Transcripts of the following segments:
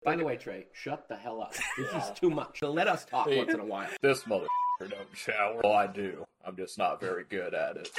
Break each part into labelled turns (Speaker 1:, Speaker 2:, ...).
Speaker 1: By the way, Trey, shut the hell up. This is too much. So let us talk once in a while.
Speaker 2: This motherfucker don't shower. Well, I do. I'm just not very good at it.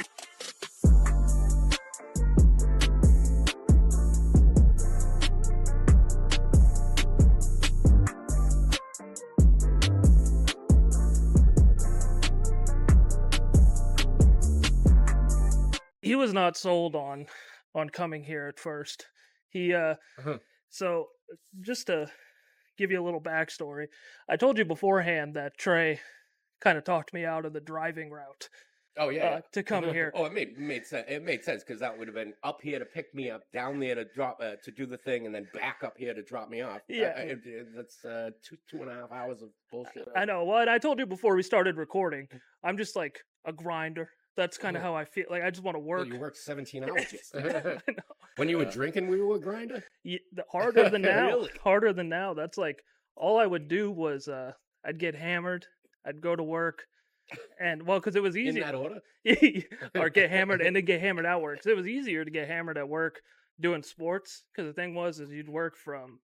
Speaker 3: He was not sold on coming here at first. He So just to give you a little backstory, I told you beforehand that Trey kind of talked me out of the driving route.
Speaker 1: Oh yeah,
Speaker 3: to come here.
Speaker 1: Oh, it made sense. It made sense because that would have been up here to pick me up, down there to drop to do the thing, and then back up here to drop me off.
Speaker 3: Yeah,
Speaker 1: that's 2.5 hours of bullshit.
Speaker 3: I know. Well, and I told you before we started recording, I'm just like a grinder. That's kind of how I feel. Like I just want to work.
Speaker 1: Well, you worked 17 hours.
Speaker 3: I know.
Speaker 1: When you were drinking, we were a grinder.
Speaker 3: Yeah, harder than now.
Speaker 1: Really?
Speaker 3: Harder than now. That's like all I would do was I'd get hammered. I'd go to work. And well, because it was easy.
Speaker 1: In that order?
Speaker 3: Or get hammered and then get hammered at work. 'Cause it was easier to get hammered at work doing sports. Because the thing was, is you'd work from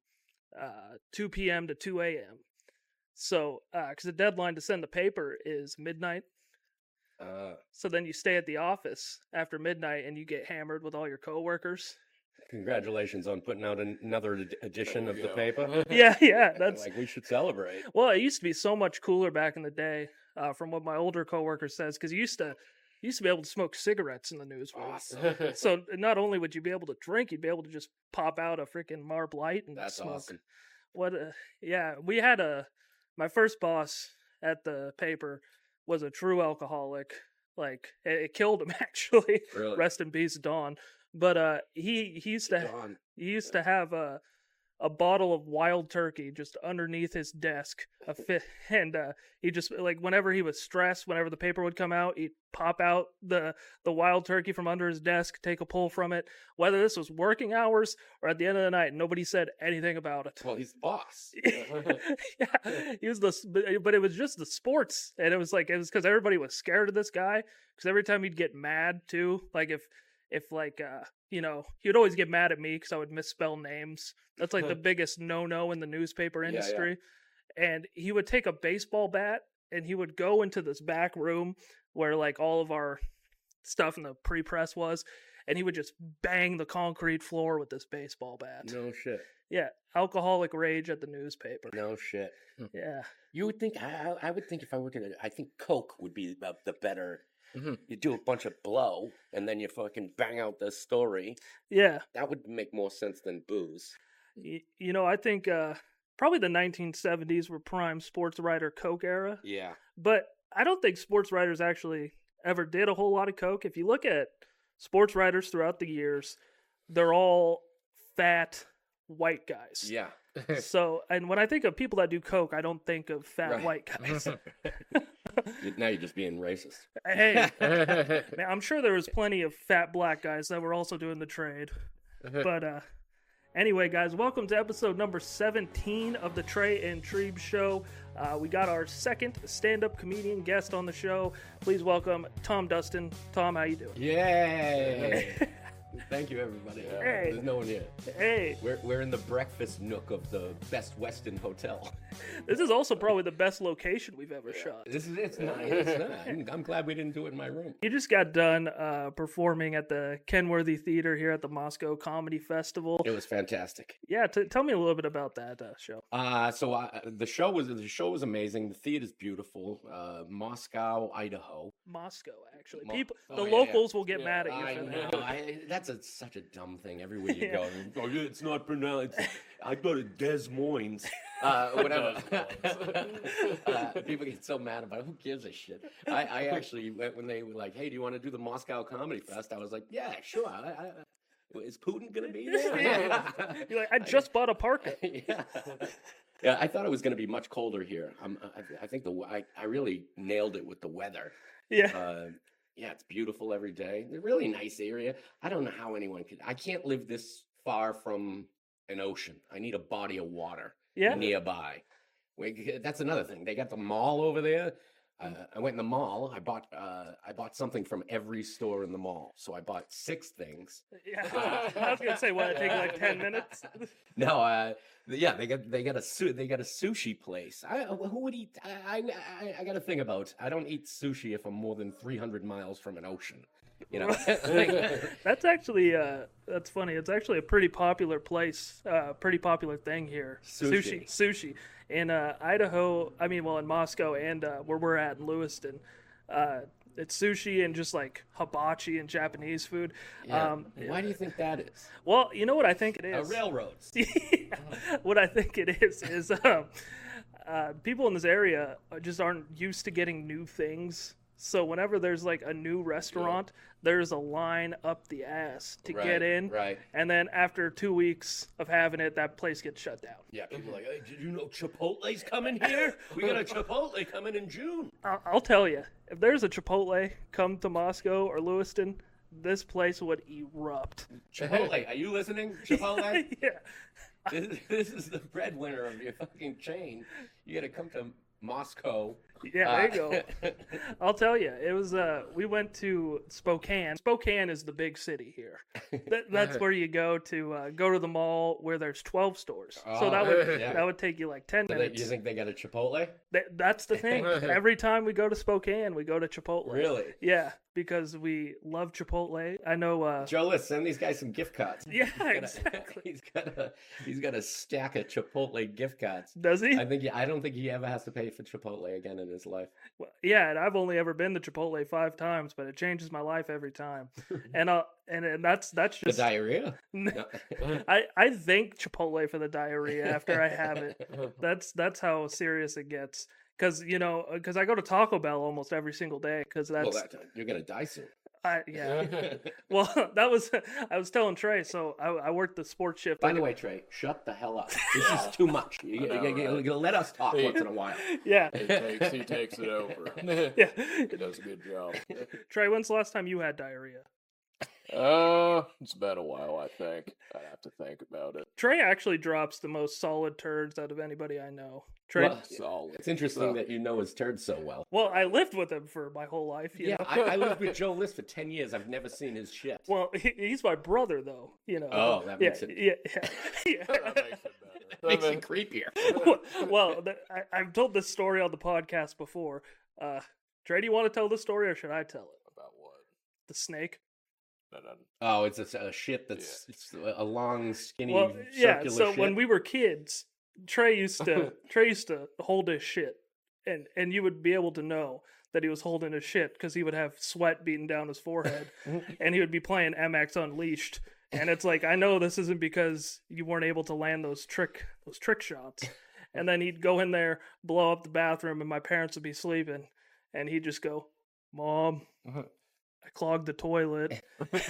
Speaker 3: 2 p.m. to 2 a.m. So, because the deadline to send the paper is midnight. So then you stay at the office after midnight and you get hammered with all your coworkers.
Speaker 1: Congratulations on putting out another edition of the paper.
Speaker 3: Yeah, that's
Speaker 1: like we should celebrate.
Speaker 3: Well, it used to be so much cooler back in the day, from what my older coworker says, because you used to be able to smoke cigarettes in the newsroom.
Speaker 1: Awesome.
Speaker 3: So not only would you be able to drink, you'd be able to just pop out a freaking Marb Light and
Speaker 1: That's
Speaker 3: smoke.
Speaker 1: awesome.
Speaker 3: Yeah, we had my first boss at the paper was a true alcoholic. Like it killed him actually.
Speaker 1: Really?
Speaker 3: Rest in peace, Don. But he used to have a bottle of Wild Turkey just underneath his desk, and he just like whenever he was stressed, whenever the paper would come out, he'd pop out the Wild Turkey from under his desk, take a pull from it. Whether this was working hours or at the end of the night, nobody said anything about it.
Speaker 1: Well, he's the boss.
Speaker 3: Yeah, he was but it was just the sports, and it was because everybody was scared of this guy. Because every time he'd get mad too, like if like he'd always get mad at me because I would misspell names. That's like the biggest no in the newspaper industry. Yeah. And he would take a baseball bat and he would go into this back room where like all of our stuff in the pre-press was, and he would just bang the concrete floor with this baseball bat.
Speaker 1: No shit.
Speaker 3: Yeah, alcoholic rage at the newspaper.
Speaker 1: No shit.
Speaker 3: Yeah.
Speaker 1: You would think I would think if I were gonna, I think Coke would be the better. Mm-hmm. You do a bunch of blow, and then you fucking bang out the story.
Speaker 3: Yeah.
Speaker 1: That would make more sense than booze.
Speaker 3: I think probably the 1970s were prime sports writer Coke era.
Speaker 1: Yeah.
Speaker 3: But I don't think sports writers actually ever did a whole lot of Coke. If you look at sports writers throughout the years, they're all fat white guys.
Speaker 1: Yeah.
Speaker 3: So, and when I think of people that do Coke, I don't think of fat white guys.
Speaker 1: Now you're just being racist.
Speaker 3: Hey, man, I'm sure there was plenty of fat black guys that were also doing the trade. But anyway, guys, welcome to episode number 17 of the Trey and Trebe Show. We got our second stand-up comedian guest on the show. Please welcome Tom Dustin. Tom, how you doing?
Speaker 1: Yay! Thank you, everybody.
Speaker 3: Hey.
Speaker 1: There's no one here.
Speaker 3: Hey.
Speaker 1: We're in the breakfast nook of the Best Western Hotel.
Speaker 3: This is also probably the best location we've ever shot.
Speaker 1: It's nice. I'm glad we didn't do it in my room.
Speaker 3: You just got done performing at the Kenworthy Theater here at the Moscow Comedy Festival.
Speaker 1: It was fantastic.
Speaker 3: Yeah, tell me a little bit about that show.
Speaker 1: The show was amazing. The theater's beautiful. Moscow, Idaho.
Speaker 3: Moscow, actually. Locals will get mad at you for that.
Speaker 1: That's such a dumb thing. Everywhere you go, it's not pronounced. I go to Des Moines. Whatever. People get so mad about it. Who gives a shit? I actually, when they were like, "Hey, do you want to do the Moscow Comedy Fest?" I was like, "Yeah, sure." Is Putin gonna be there?
Speaker 3: Yeah. You're like, I just bought a parka.
Speaker 1: Yeah, I thought it was gonna be much colder here. I think I really nailed it with the weather.
Speaker 3: Yeah.
Speaker 1: Yeah, it's beautiful every day. It's a really nice area. I don't know how anyone could. I can't live this far from an ocean. I need a body of water nearby. That's another thing. They got the mall over there. I went in the mall. I bought something from every store in the mall. So I bought 6 things.
Speaker 3: Yeah, I was gonna say, what, it take like 10 minutes?
Speaker 1: No, yeah, they got a sushi place. Who would eat? I got to think about. I don't eat sushi if I'm more than 300 miles from an ocean. You know, like,
Speaker 3: That's actually that's funny. It's actually a pretty popular place, pretty popular thing here. Sushi in Idaho. I mean, well, in Moscow and where we're at in Lewiston. It's sushi and just like hibachi and Japanese food.
Speaker 1: yeah. Why do you think that is?
Speaker 3: Well, you know what I think it is.
Speaker 1: Railroads.
Speaker 3: Yeah. What I think it is people in this area just aren't used to getting new things. So whenever there's like a new restaurant, there's a line up the ass to get in.
Speaker 1: Right.
Speaker 3: And then after 2 weeks of having it, that place gets shut down.
Speaker 1: Yeah, people are like, hey, did you know Chipotle's coming here? We got a Chipotle coming in June.
Speaker 3: I'll tell you, if there's a Chipotle come to Moscow or Lewiston, this place would erupt.
Speaker 1: Chipotle, are you listening? Chipotle?
Speaker 3: Yeah.
Speaker 1: This is the breadwinner of your fucking chain. You got to come to Moscow.
Speaker 3: Yeah, there you go. I'll tell you, it was we went to Spokane. Spokane is the big city here. That's where you go to the mall where there's 12 stores. So that would take you like 10 minutes.
Speaker 1: You think they got a Chipotle?
Speaker 3: That's the thing. Every time we go to Spokane, we go to Chipotle.
Speaker 1: Really?
Speaker 3: Yeah, because we love Chipotle. I know.
Speaker 1: Joe, let's send these guys some gift cards.
Speaker 3: Yeah, exactly.
Speaker 1: He's got a stack of Chipotle gift cards.
Speaker 3: Does he?
Speaker 1: I don't think he ever has to pay for Chipotle again in his life.
Speaker 3: Well, yeah, and I've only ever been to Chipotle 5 times, but it changes my life every time. And that's just
Speaker 1: The diarrhea.
Speaker 3: I thank Chipotle for the diarrhea after I have it. That's how serious it gets. Because I go to Taco Bell almost every single day. Because
Speaker 1: You're gonna die soon.
Speaker 3: Yeah. Well, I was telling Trey. So I worked the sports shift.
Speaker 1: By the way, Trey, shut the hell up. This is too much. You're gonna let us talk once in a while.
Speaker 3: Yeah.
Speaker 2: He takes it over.
Speaker 3: Yeah.
Speaker 2: He does a good job.
Speaker 3: Trey, when's the last time you had diarrhea?
Speaker 2: It's been a while, I think. I'd have to think about it.
Speaker 3: Trey actually drops the most solid turds out of anybody I know. Trey,
Speaker 2: Solid.
Speaker 1: It's interesting that you know his turd so well.
Speaker 3: well, I lived with him for my whole life. You know?
Speaker 1: I lived with Joe List for 10 years. I've never seen his shit.
Speaker 3: Well, he's my brother, though.
Speaker 1: Oh, that makes it.
Speaker 3: Yeah.
Speaker 2: That makes it better.
Speaker 1: Makes it creepier.
Speaker 3: Well, I've told this story on the podcast before. Trey, do you want to tell the story or should I tell it?
Speaker 2: About what?
Speaker 3: The snake.
Speaker 2: No.
Speaker 1: Oh, it's a shit that's it's a long, skinny,
Speaker 3: So
Speaker 1: circular shit.
Speaker 3: when we were kids, Trey used to hold his shit, and you would be able to know that he was holding his shit because he would have sweat beating down his forehead, and he would be playing MX Unleashed. And it's like, I know this isn't because you weren't able to land those trick shots. And then he'd go in there, blow up the bathroom, and my parents would be sleeping, and he'd just go, "Mom, I clogged the toilet."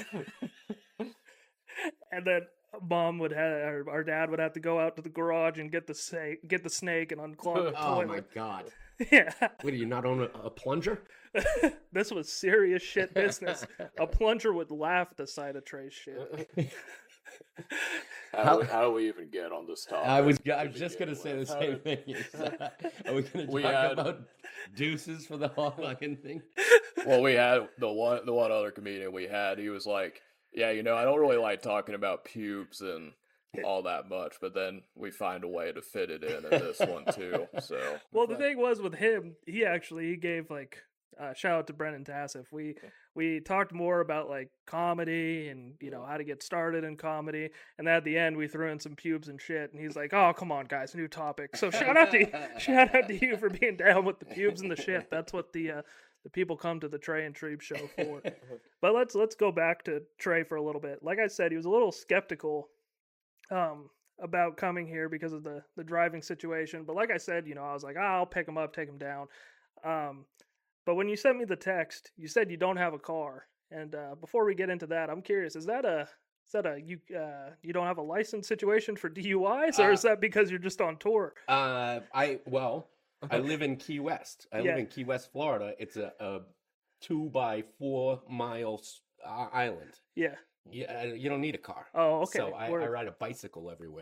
Speaker 3: And then our dad would have to go out to the garage and get the snake and unclog the
Speaker 1: Oh
Speaker 3: toilet.
Speaker 1: my god!
Speaker 3: Yeah.
Speaker 1: What do you not own a plunger?
Speaker 3: This was serious shit business. A plunger would laugh at the sight of Trey's shit.
Speaker 2: How do we even get on this topic?
Speaker 1: I was just gonna say the same thing. Are we gonna talk about deuces for the whole fucking thing?
Speaker 2: Well, we had the one other comedian we had. He was like, "Yeah, I don't really like talking about pubes and all that much," but then we find a way to fit it in this one too. So,
Speaker 3: well, the thing was with him, he gave like shout out to Brennan Tassif. We talked more about like comedy and how to get started in comedy, and then at the end we threw in some pubes and shit. And he's like, "Oh, come on, guys, new topic." So shout out to you for being down with the pubes and the shit. That's what the people come to the Trey and Trebe show for. But let's go back to Trey for a little bit. Like I said, he was a little skeptical about coming here because of the driving situation. But like I said, I was like, I'll pick him up, take him down. But when you sent me the text, you said you don't have a car. And before we get into that, I'm curious, is that a you don't have a license situation for DUIs, or is that because you're just on tour?
Speaker 1: I live in Key West. I live in Key West, Florida. It's a 2-by-4 mile island.
Speaker 3: Yeah.
Speaker 1: Yeah, you don't need a car.
Speaker 3: Oh, okay.
Speaker 1: So I ride a bicycle everywhere.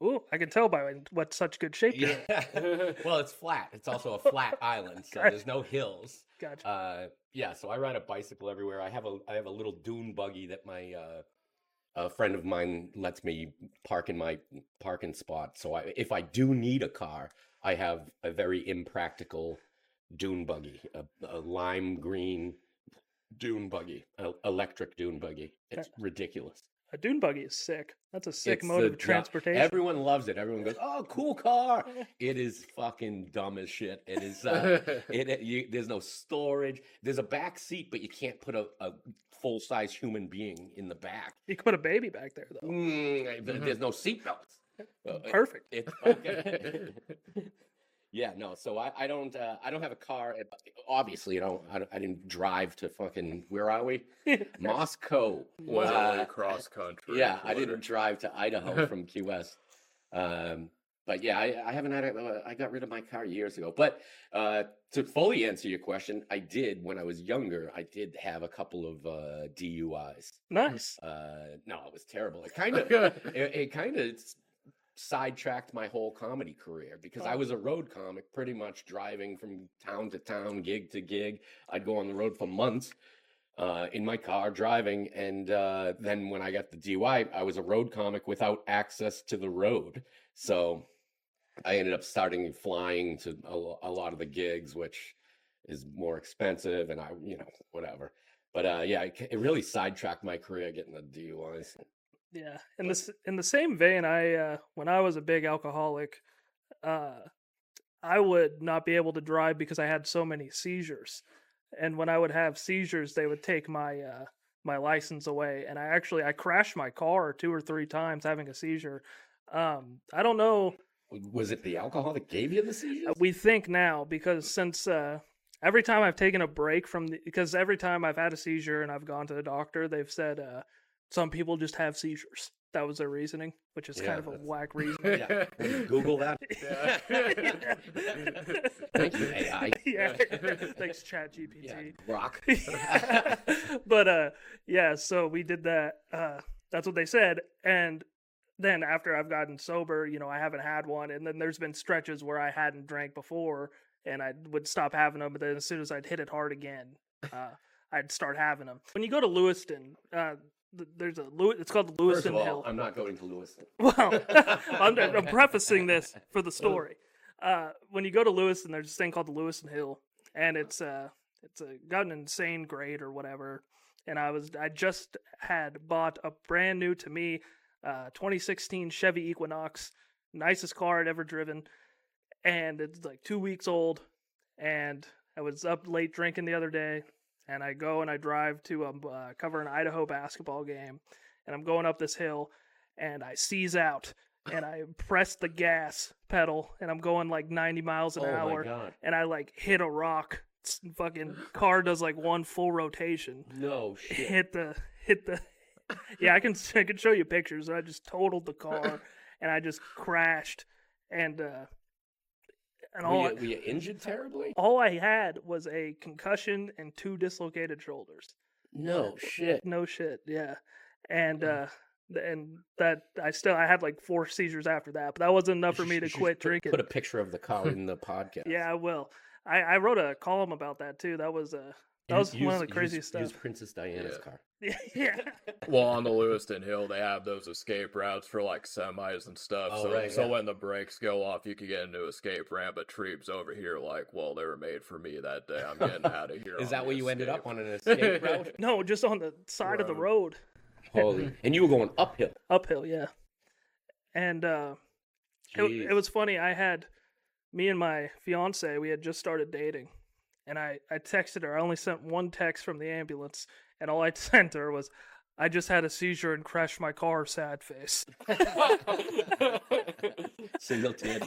Speaker 3: Ooh, I can tell by what such good shape you're in.
Speaker 1: Yeah. Well, it's flat. It's also a flat island, so there's no hills.
Speaker 3: Gotcha.
Speaker 1: Yeah, so I ride a bicycle everywhere. I have a little dune buggy that my a friend of mine lets me park in my parking spot. So if I do need a car, I have a very impractical dune buggy, a lime green dune buggy, electric dune buggy. It's ridiculous.
Speaker 3: A dune buggy is sick. That's a sick
Speaker 1: It's
Speaker 3: mode of
Speaker 1: yeah,
Speaker 3: transportation.
Speaker 1: everyone loves it. Everyone goes, "Oh, cool car!" It is fucking dumb as shit. It is. There's no storage. There's a back seat, but you can't put a full size human being in the back.
Speaker 3: You can put a baby back there though.
Speaker 1: There's no seatbelts.
Speaker 3: Perfect.
Speaker 1: It's okay. Yeah, no. So I don't have a car. Obviously, I didn't drive to fucking, where are we? Moscow.
Speaker 2: Literally cross country.
Speaker 1: Yeah, I didn't drive to Idaho from Key West. But yeah, I haven't had I got rid of my car years ago. But to fully answer your question, I did, when I was younger, I did have a couple of DUIs.
Speaker 3: Nice.
Speaker 1: No, it was terrible. It kind of sidetracked my whole comedy career, because I was a road comic, pretty much driving from town to town, gig to gig. I'd go on the road for months in my car driving, and then when I got the DUI, I was a road comic without access to the road, so I ended up starting flying to a lot of the gigs, which is more expensive, and whatever. But yeah, it really sidetracked my career, getting the DUIs.
Speaker 3: Yeah. In the same vein, I when I was a big alcoholic, I would not be able to drive because I had so many seizures. And when I would have seizures, they would take my my license away. And I crashed my car 2 or 3 times having a seizure. I don't know.
Speaker 1: Was it the alcohol that gave you the seizures?
Speaker 3: We think now, because since every time I've taken a break because every time I've had a seizure and I've gone to the doctor, they've said some people just have seizures. That was their reasoning, which is kind of a whack reason.
Speaker 1: Yeah. Google that. Thank you, AI.
Speaker 3: Yeah. Thanks, ChatGPT.
Speaker 1: Yeah, rock.
Speaker 3: But yeah, so we did that. That's what they said. And then after I've gotten sober, I haven't had one. And then there's been stretches where I hadn't drank before, and I would stop having them. But then as soon as I'd hit it hard again, I'd start having them. When you go to Lewiston, it's called the Lewiston
Speaker 1: First of all,
Speaker 3: Hill.
Speaker 1: I'm not going to Lewiston.
Speaker 3: Well, I'm prefacing this for the story. When you go to Lewiston, there's this thing called the Lewiston Hill, and it's got an insane grade or whatever. And I just had bought a brand new, to me, 2016 Chevy Equinox, nicest car I'd ever driven, and it's like 2 weeks old. And I was up late drinking the other day. And I go and I drive to cover an Idaho basketball game, and I'm going up this hill, and I seize out, and I press the gas pedal, and I'm going like 90 miles an hour,
Speaker 1: my God.
Speaker 3: and I like hit a rock. Fucking car does like one full rotation.
Speaker 1: No shit.
Speaker 3: Hit the. Yeah, I can show you pictures. I just totaled the car, and I just crashed, and
Speaker 1: were you injured terribly?
Speaker 3: all I had was a concussion and 2 dislocated shoulders.
Speaker 1: No shit.
Speaker 3: No shit, yeah. And that I had like 4 seizures after that, but that wasn't enough for me to quit drinking.
Speaker 1: Put a picture of the car in the podcast.
Speaker 3: Yeah, I will. I wrote a column about that too. That was one of the craziest stuff.
Speaker 1: Use Princess Diana's car.
Speaker 3: Yeah.
Speaker 2: Well, on the Lewiston Hill, they have those escape routes for like semis and stuff.
Speaker 1: Oh,
Speaker 2: so
Speaker 1: right,
Speaker 2: so
Speaker 1: yeah.
Speaker 2: when the brakes go off, you could get into escape ramp. But Treeb's over here like, well, they were made for me that day. I'm getting out of here.
Speaker 1: Is
Speaker 2: on
Speaker 1: that
Speaker 2: the
Speaker 1: where you ended
Speaker 2: escape.
Speaker 1: up, on an escape route?
Speaker 3: No, just on the side of the road.
Speaker 1: Holy! And you were going uphill.
Speaker 3: Uphill, yeah. And it was funny. Me and my fiance, we had just started dating, and I texted her. I only sent one text from the ambulance, and all I sent her was, "I just had a seizure and crashed my car, sad face."
Speaker 1: Single tear.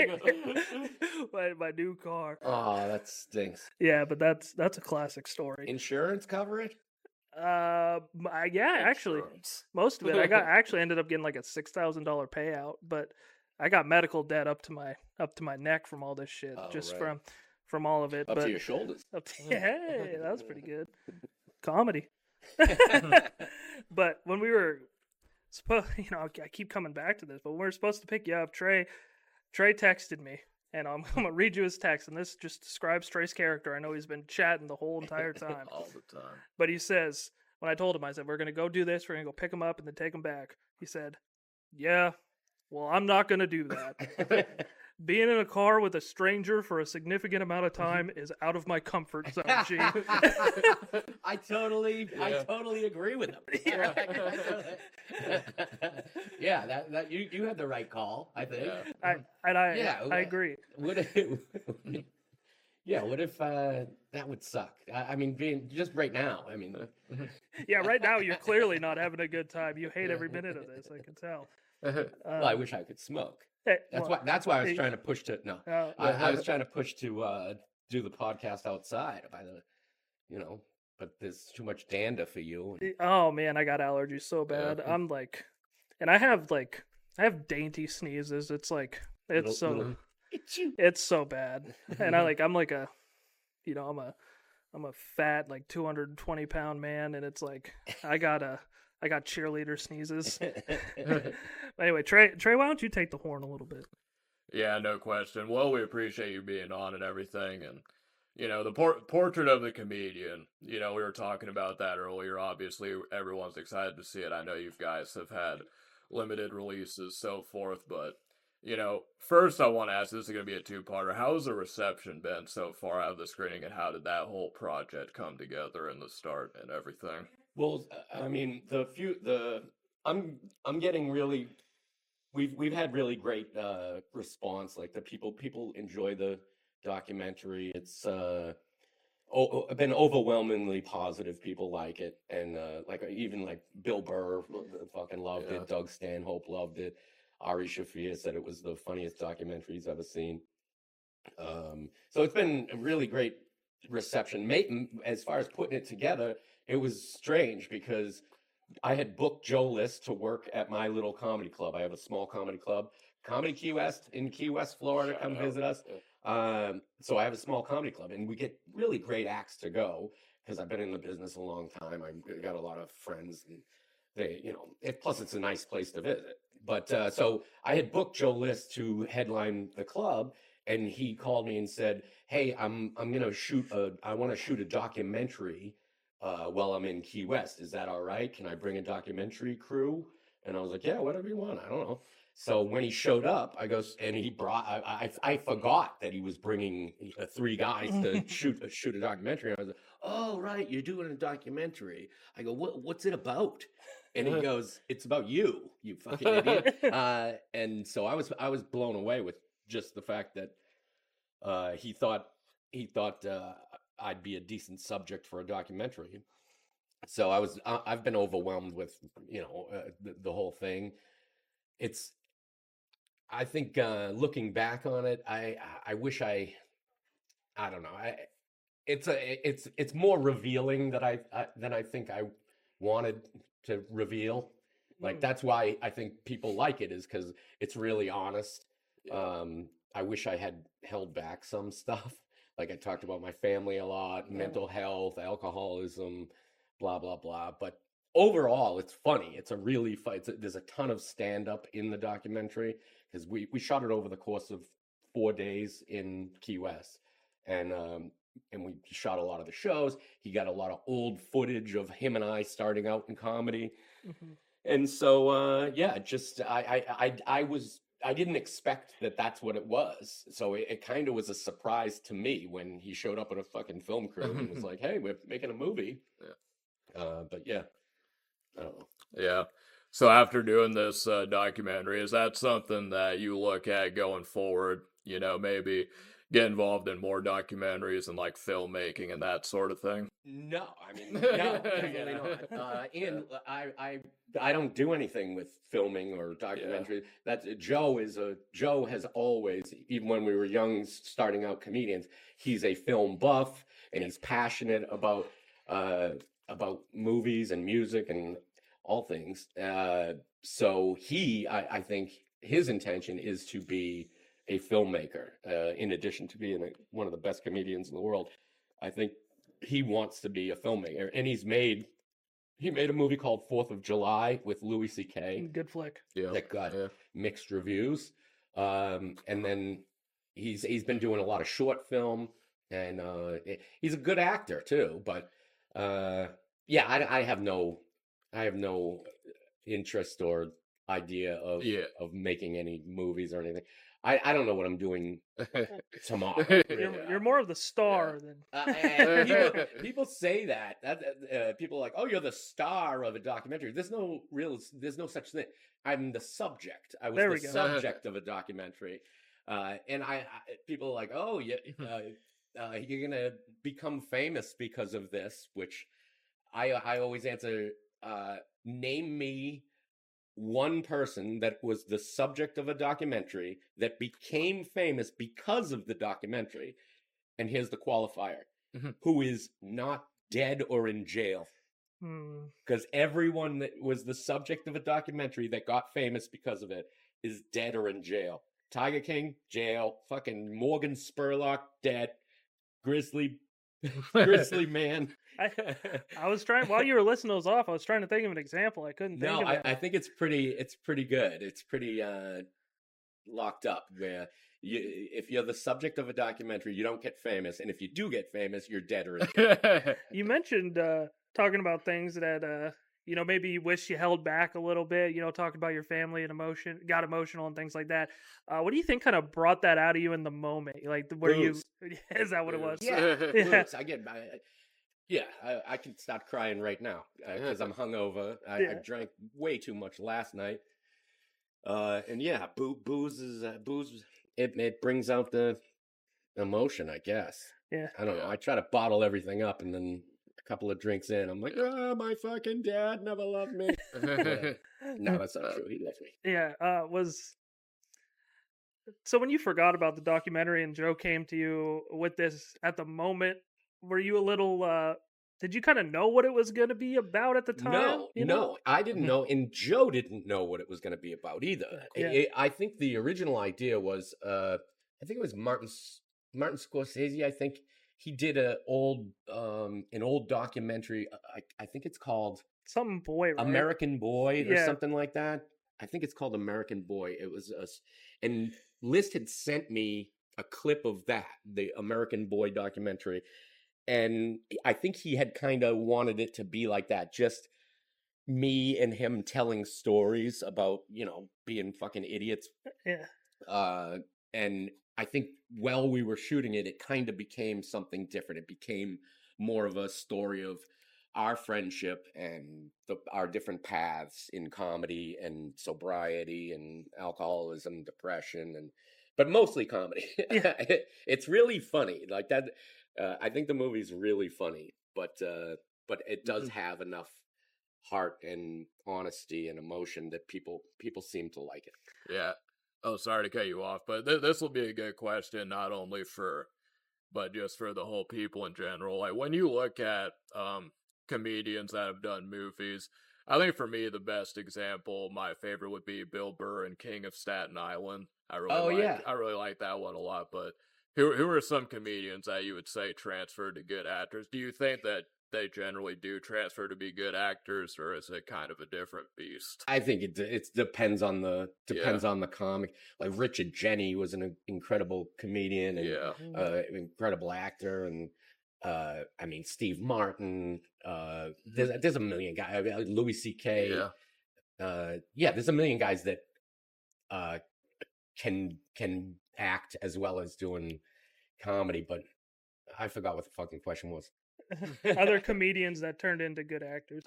Speaker 3: my new car.
Speaker 1: Oh, that stinks.
Speaker 3: Yeah, but that's a classic story.
Speaker 1: Insurance cover it?
Speaker 3: Yeah, actually,
Speaker 2: Insurance.
Speaker 3: most of it. I actually ended up getting like a $6,000 payout, but I got medical debt up to my neck from all this shit,
Speaker 1: Oh,
Speaker 3: just
Speaker 1: right.
Speaker 3: from all of it.
Speaker 1: Up
Speaker 3: but
Speaker 1: to your shoulders.
Speaker 3: hey, that was pretty good comedy. But when we were I keep coming back to this, but we're supposed to pick you up. Trey texted me, and I'm gonna read you his text, and this just describes Trey's character. I know he's been chatting the whole entire time,
Speaker 2: All the time.
Speaker 3: but he says, when I told him, I said, we're gonna go do this, we're gonna go pick him up and then take him back. He said, yeah, well, I'm not gonna do that. Being in a car with a stranger for a significant amount of time is out of my comfort zone, G.
Speaker 1: I totally agree with him. Yeah, that you had the right call, I think.
Speaker 3: I agree.
Speaker 1: What if that would suck? I mean, being just right now. I mean,
Speaker 3: Yeah, right now you're clearly not having a good time. You hate every minute of this. I can tell.
Speaker 1: well, I wish I could smoke.
Speaker 3: Hey,
Speaker 1: That's why I was trying to push to no.
Speaker 3: Uh,
Speaker 1: I was trying to push to do the podcast outside by the, but there's too much dander for you.
Speaker 3: Oh man, I got allergies so bad.
Speaker 2: Yeah.
Speaker 3: I'm like, and I have dainty sneezes. It's like it's so bad. And I'm a fat like 220-pound man, and it's like I got cheerleader sneezes. Anyway, Trey, why don't you take the horn a little bit?
Speaker 2: Yeah, no question. Well, we appreciate you being on and everything. And, the portrait of the comedian, we were talking about that earlier. Obviously, everyone's excited to see it. I know you guys have had limited releases, so forth. But, first I want to ask, this is going to be a two-parter. How has the reception been so far out of the screening, and how did that whole project come together in the start and everything?
Speaker 1: Well, I mean, I'm getting really, we've had really great response. Like the people enjoy the documentary. It's been overwhelmingly positive. People like it, and even Bill Burr fucking loved it. Doug Stanhope loved it. Ari Shafir said it was the funniest documentary he's ever seen. So it's been a really great reception. As far as putting it together, it was strange because I had booked Joe List to work at my little comedy club. I have a small comedy club, Comedy Key West in Key West, Florida. Come visit us. So I have a small comedy club, and we get really great acts to go because I've been in the business a long time. I got a lot of friends, and they, plus it's a nice place to visit. But so I had booked Joe List to headline the club, and he called me and said, "Hey, I'm gonna I want to shoot a documentary while I'm in Key West. Is that all right? Can I bring a documentary crew?" And I was like, "Yeah, whatever you want. I don't know." So when he showed up, I forgot that he was bringing 3 guys to shoot a documentary. I was like, "Oh, right, you're doing a documentary." I go, "What's it about?" And he goes, "It's about you fucking idiot." And so I was blown away with just the fact that he thought I'd be a decent subject for a documentary. So I've been overwhelmed with the whole thing. I think looking back on it, I wish I don't know. It's more revealing than I think I wanted to reveal. Like that's why I think people like it, is because it's really honest. I wish I had held back some stuff. Like I talked about my family a lot, mental health, alcoholism, blah, blah, blah. But overall, it's funny. It's a really fun. There's a ton of stand-up in the documentary because we shot it over the course of 4 days in Key West. And we shot a lot of the shows. He got a lot of old footage of him and I starting out in comedy. Mm-hmm. And so, I didn't expect that that's what it was. So it kind of was a surprise to me when he showed up at a fucking film crew and was like, "Hey, we're making a movie." Yeah. But yeah, I don't know.
Speaker 2: Yeah. So after doing this documentary, is that something that you look at going forward? Maybe get involved in more documentaries and like filmmaking and that sort of thing?
Speaker 1: No, I mean, no, definitely not. And I don't do anything with filming or documentary. Joe has always, even when we were young, starting out comedians, he's a film buff and he's passionate about movies and music and all things. So I think his intention is to be a filmmaker, in addition to being one of the best comedians in the world. I think he wants to be a filmmaker, and he's made He made a movie called 4th of July with Louis C.K.
Speaker 3: Good flick.
Speaker 2: Yeah.
Speaker 1: that got
Speaker 2: Yeah.
Speaker 1: mixed reviews. And then he's been doing a lot of short film, and he's a good actor too. But yeah, I have no interest or idea of
Speaker 2: Yeah.
Speaker 1: making any movies or anything. I don't know what I'm doing tomorrow.
Speaker 3: You're more of the star than.
Speaker 1: And people say that people are like, oh, you're the star of a documentary. There's no such thing. I'm the subject. I was
Speaker 3: There
Speaker 1: the
Speaker 3: we go.
Speaker 1: subject of a documentary, and people are like, oh, you're gonna become famous because of this. Which I always answer, name me one person that was the subject of a documentary that became famous because of the documentary, and here's the qualifier:
Speaker 2: Mhm.
Speaker 1: who is not dead or in jail. Because everyone that was the subject of a documentary that got famous because of it is dead or in jail. Tiger King, jail. Fucking Morgan Spurlock, dead. Grizzly man.
Speaker 3: I was trying while you were listing those off. I was trying to think of an example. I couldn't think
Speaker 1: No,
Speaker 3: of it.
Speaker 1: I think it's pretty good. It's pretty locked up where if you're the subject of a documentary, you don't get famous, and if you do get famous, you're dead or in jail.
Speaker 3: You mentioned talking about things that maybe you wish you held back a little bit. Talking about your family and got emotional and things like that. What do you think kind of brought that out of you in the moment? Like, where
Speaker 1: Booze.
Speaker 3: is that what it was?
Speaker 1: Yeah,
Speaker 3: Yeah.
Speaker 1: booze. I can start crying right now because I'm hungover. I
Speaker 3: Yeah.
Speaker 1: drank way too much last night, and yeah, booze is booze. It brings out the emotion, I guess.
Speaker 3: Yeah.
Speaker 1: I don't know. I try to bottle everything up, and then a couple of drinks in, I'm like, oh, my fucking dad never loved me. No, that's not true. He loves me.
Speaker 3: Yeah. So when you forgot about the documentary and Joe came to you with this at the moment, were you a little? Did you kind of know what it was going to be about at the time?
Speaker 1: No,
Speaker 3: you know?
Speaker 1: no, I didn't know, and Joe didn't know what it was going to be about either.
Speaker 3: Yeah.
Speaker 1: I think the original idea was, I think it was Martin Scorsese. I think he did an old documentary. I think it's called
Speaker 3: Something boy, right?
Speaker 1: American Boy or
Speaker 3: Yeah.
Speaker 1: something like that. I think it's called American Boy. It was and List had sent me a clip of that, the American Boy documentary. And I think he had kind of wanted it to be like that, just me and him telling stories about, being fucking idiots.
Speaker 3: Yeah.
Speaker 1: And I think while we were shooting it, it kind of became something different. It became more of a story of our friendship and our different paths in comedy and sobriety and alcoholism, depression, but mostly comedy.
Speaker 3: Yeah.
Speaker 1: It's really funny, like that. I think the movie's really funny, but it does have enough heart and honesty and emotion that people seem to like it.
Speaker 2: Yeah. Oh, sorry to cut you off, but this will be a good question, not only but just for the whole people in general. Like, when you look at comedians that have done movies, I think for me the best example, my favorite, would be Bill Burr in King of Staten Island. I really like that one a lot. But who are some comedians that you would say transferred to good actors? Do you think that they generally do transfer to be good actors, or is it kind of a different beast?
Speaker 1: I think it depends on the comic. Like Richard Jeni was an incredible comedian and
Speaker 2: Yeah.
Speaker 1: incredible actor, and I mean Steve Martin. There's a million guys. Louis C.K.
Speaker 2: Yeah.
Speaker 1: There's a million guys that can act as well as doing comedy. But I forgot what the fucking question was.
Speaker 3: Other comedians that turned into good actors.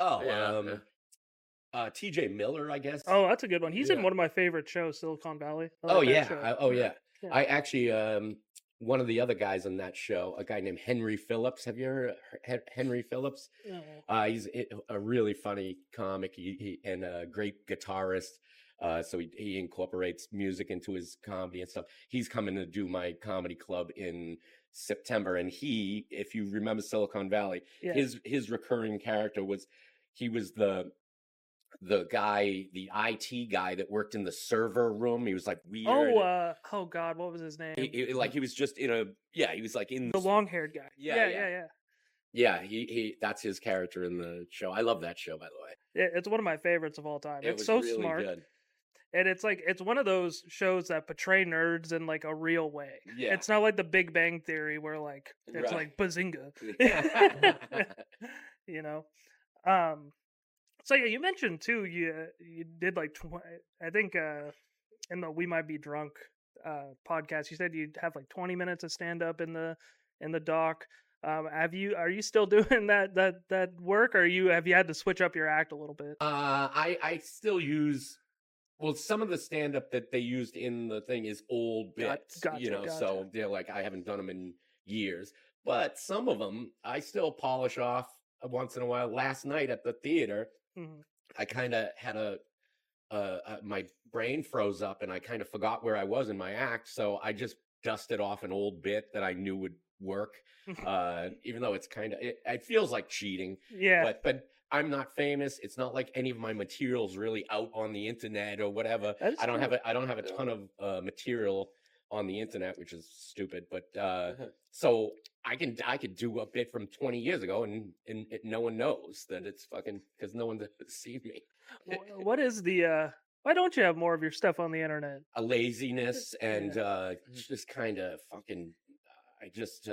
Speaker 1: T.J. Miller, I guess.
Speaker 3: Oh, that's a good one. He's in
Speaker 1: Yeah.
Speaker 3: one of my favorite shows, Silicon Valley. I
Speaker 1: Oh
Speaker 3: like that
Speaker 1: yeah.
Speaker 3: show.
Speaker 1: Yeah.
Speaker 3: Yeah.
Speaker 1: I actually one of the other guys on that show, a guy named Henry Phillips. Have you ever heard Henry Phillips?
Speaker 3: Oh.
Speaker 1: He's a really funny comic and a great guitarist. So he incorporates music into his comedy and stuff. He's coming to do my comedy club in September, and if you remember Silicon Valley,
Speaker 3: Yeah.
Speaker 1: his recurring character was the guy, the IT guy that worked in the server room. He was like weird.
Speaker 3: Oh God, what was his name?
Speaker 1: He was just he was like in
Speaker 3: The long-haired guy.
Speaker 1: Yeah,
Speaker 3: yeah.
Speaker 1: Yeah, he that's his character in the show. I love that show, by the way.
Speaker 3: It's one of my favorites of all time.
Speaker 1: It
Speaker 3: It's
Speaker 1: was
Speaker 3: so
Speaker 1: really
Speaker 3: smart,
Speaker 1: good.
Speaker 3: and it's like it's one of those shows that portray nerds in like a real way.
Speaker 1: Yeah.
Speaker 3: It's not like The Big Bang Theory where like it's
Speaker 1: Right.
Speaker 3: like bazinga.
Speaker 1: Yeah.
Speaker 3: You know. So yeah, you mentioned too. You did like I think in the We Might Be Drunk podcast, you said you'd have like 20 minutes of stand up in the doc. Are you still doing that work, or have you had to switch up your act a little bit?
Speaker 1: I still use, well, some of the stand up that they used in the thing is old bits,
Speaker 3: Gotcha.
Speaker 1: so they're like, I haven't done them in years, but some of them I still polish off once in a while. Last night at the theater,
Speaker 3: Mhm.
Speaker 1: I kind of had my brain froze up and I kind of forgot where I was in my act. So I just dusted off an old bit that I knew would work. Even though it's kind of, it feels like cheating,
Speaker 3: Yeah,
Speaker 1: but I'm not famous. It's not like any of my materials really out on the internet or whatever.
Speaker 3: That's
Speaker 1: I don't
Speaker 3: cool.
Speaker 1: have a ton of material on the internet, which is stupid. But so I could do a bit from 20 years ago, and no one knows that it's fucking, because no one's ever seen me.
Speaker 3: What is the? Why don't you have more of your stuff on the internet?
Speaker 1: A laziness and
Speaker 3: Mm-hmm.
Speaker 1: just kind of fucking. I just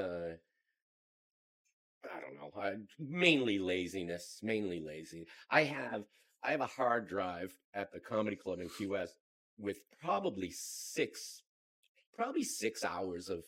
Speaker 1: I don't know. Mainly laziness. Mainly lazy. I have a hard drive at the comedy club in Key West with probably 6 hours of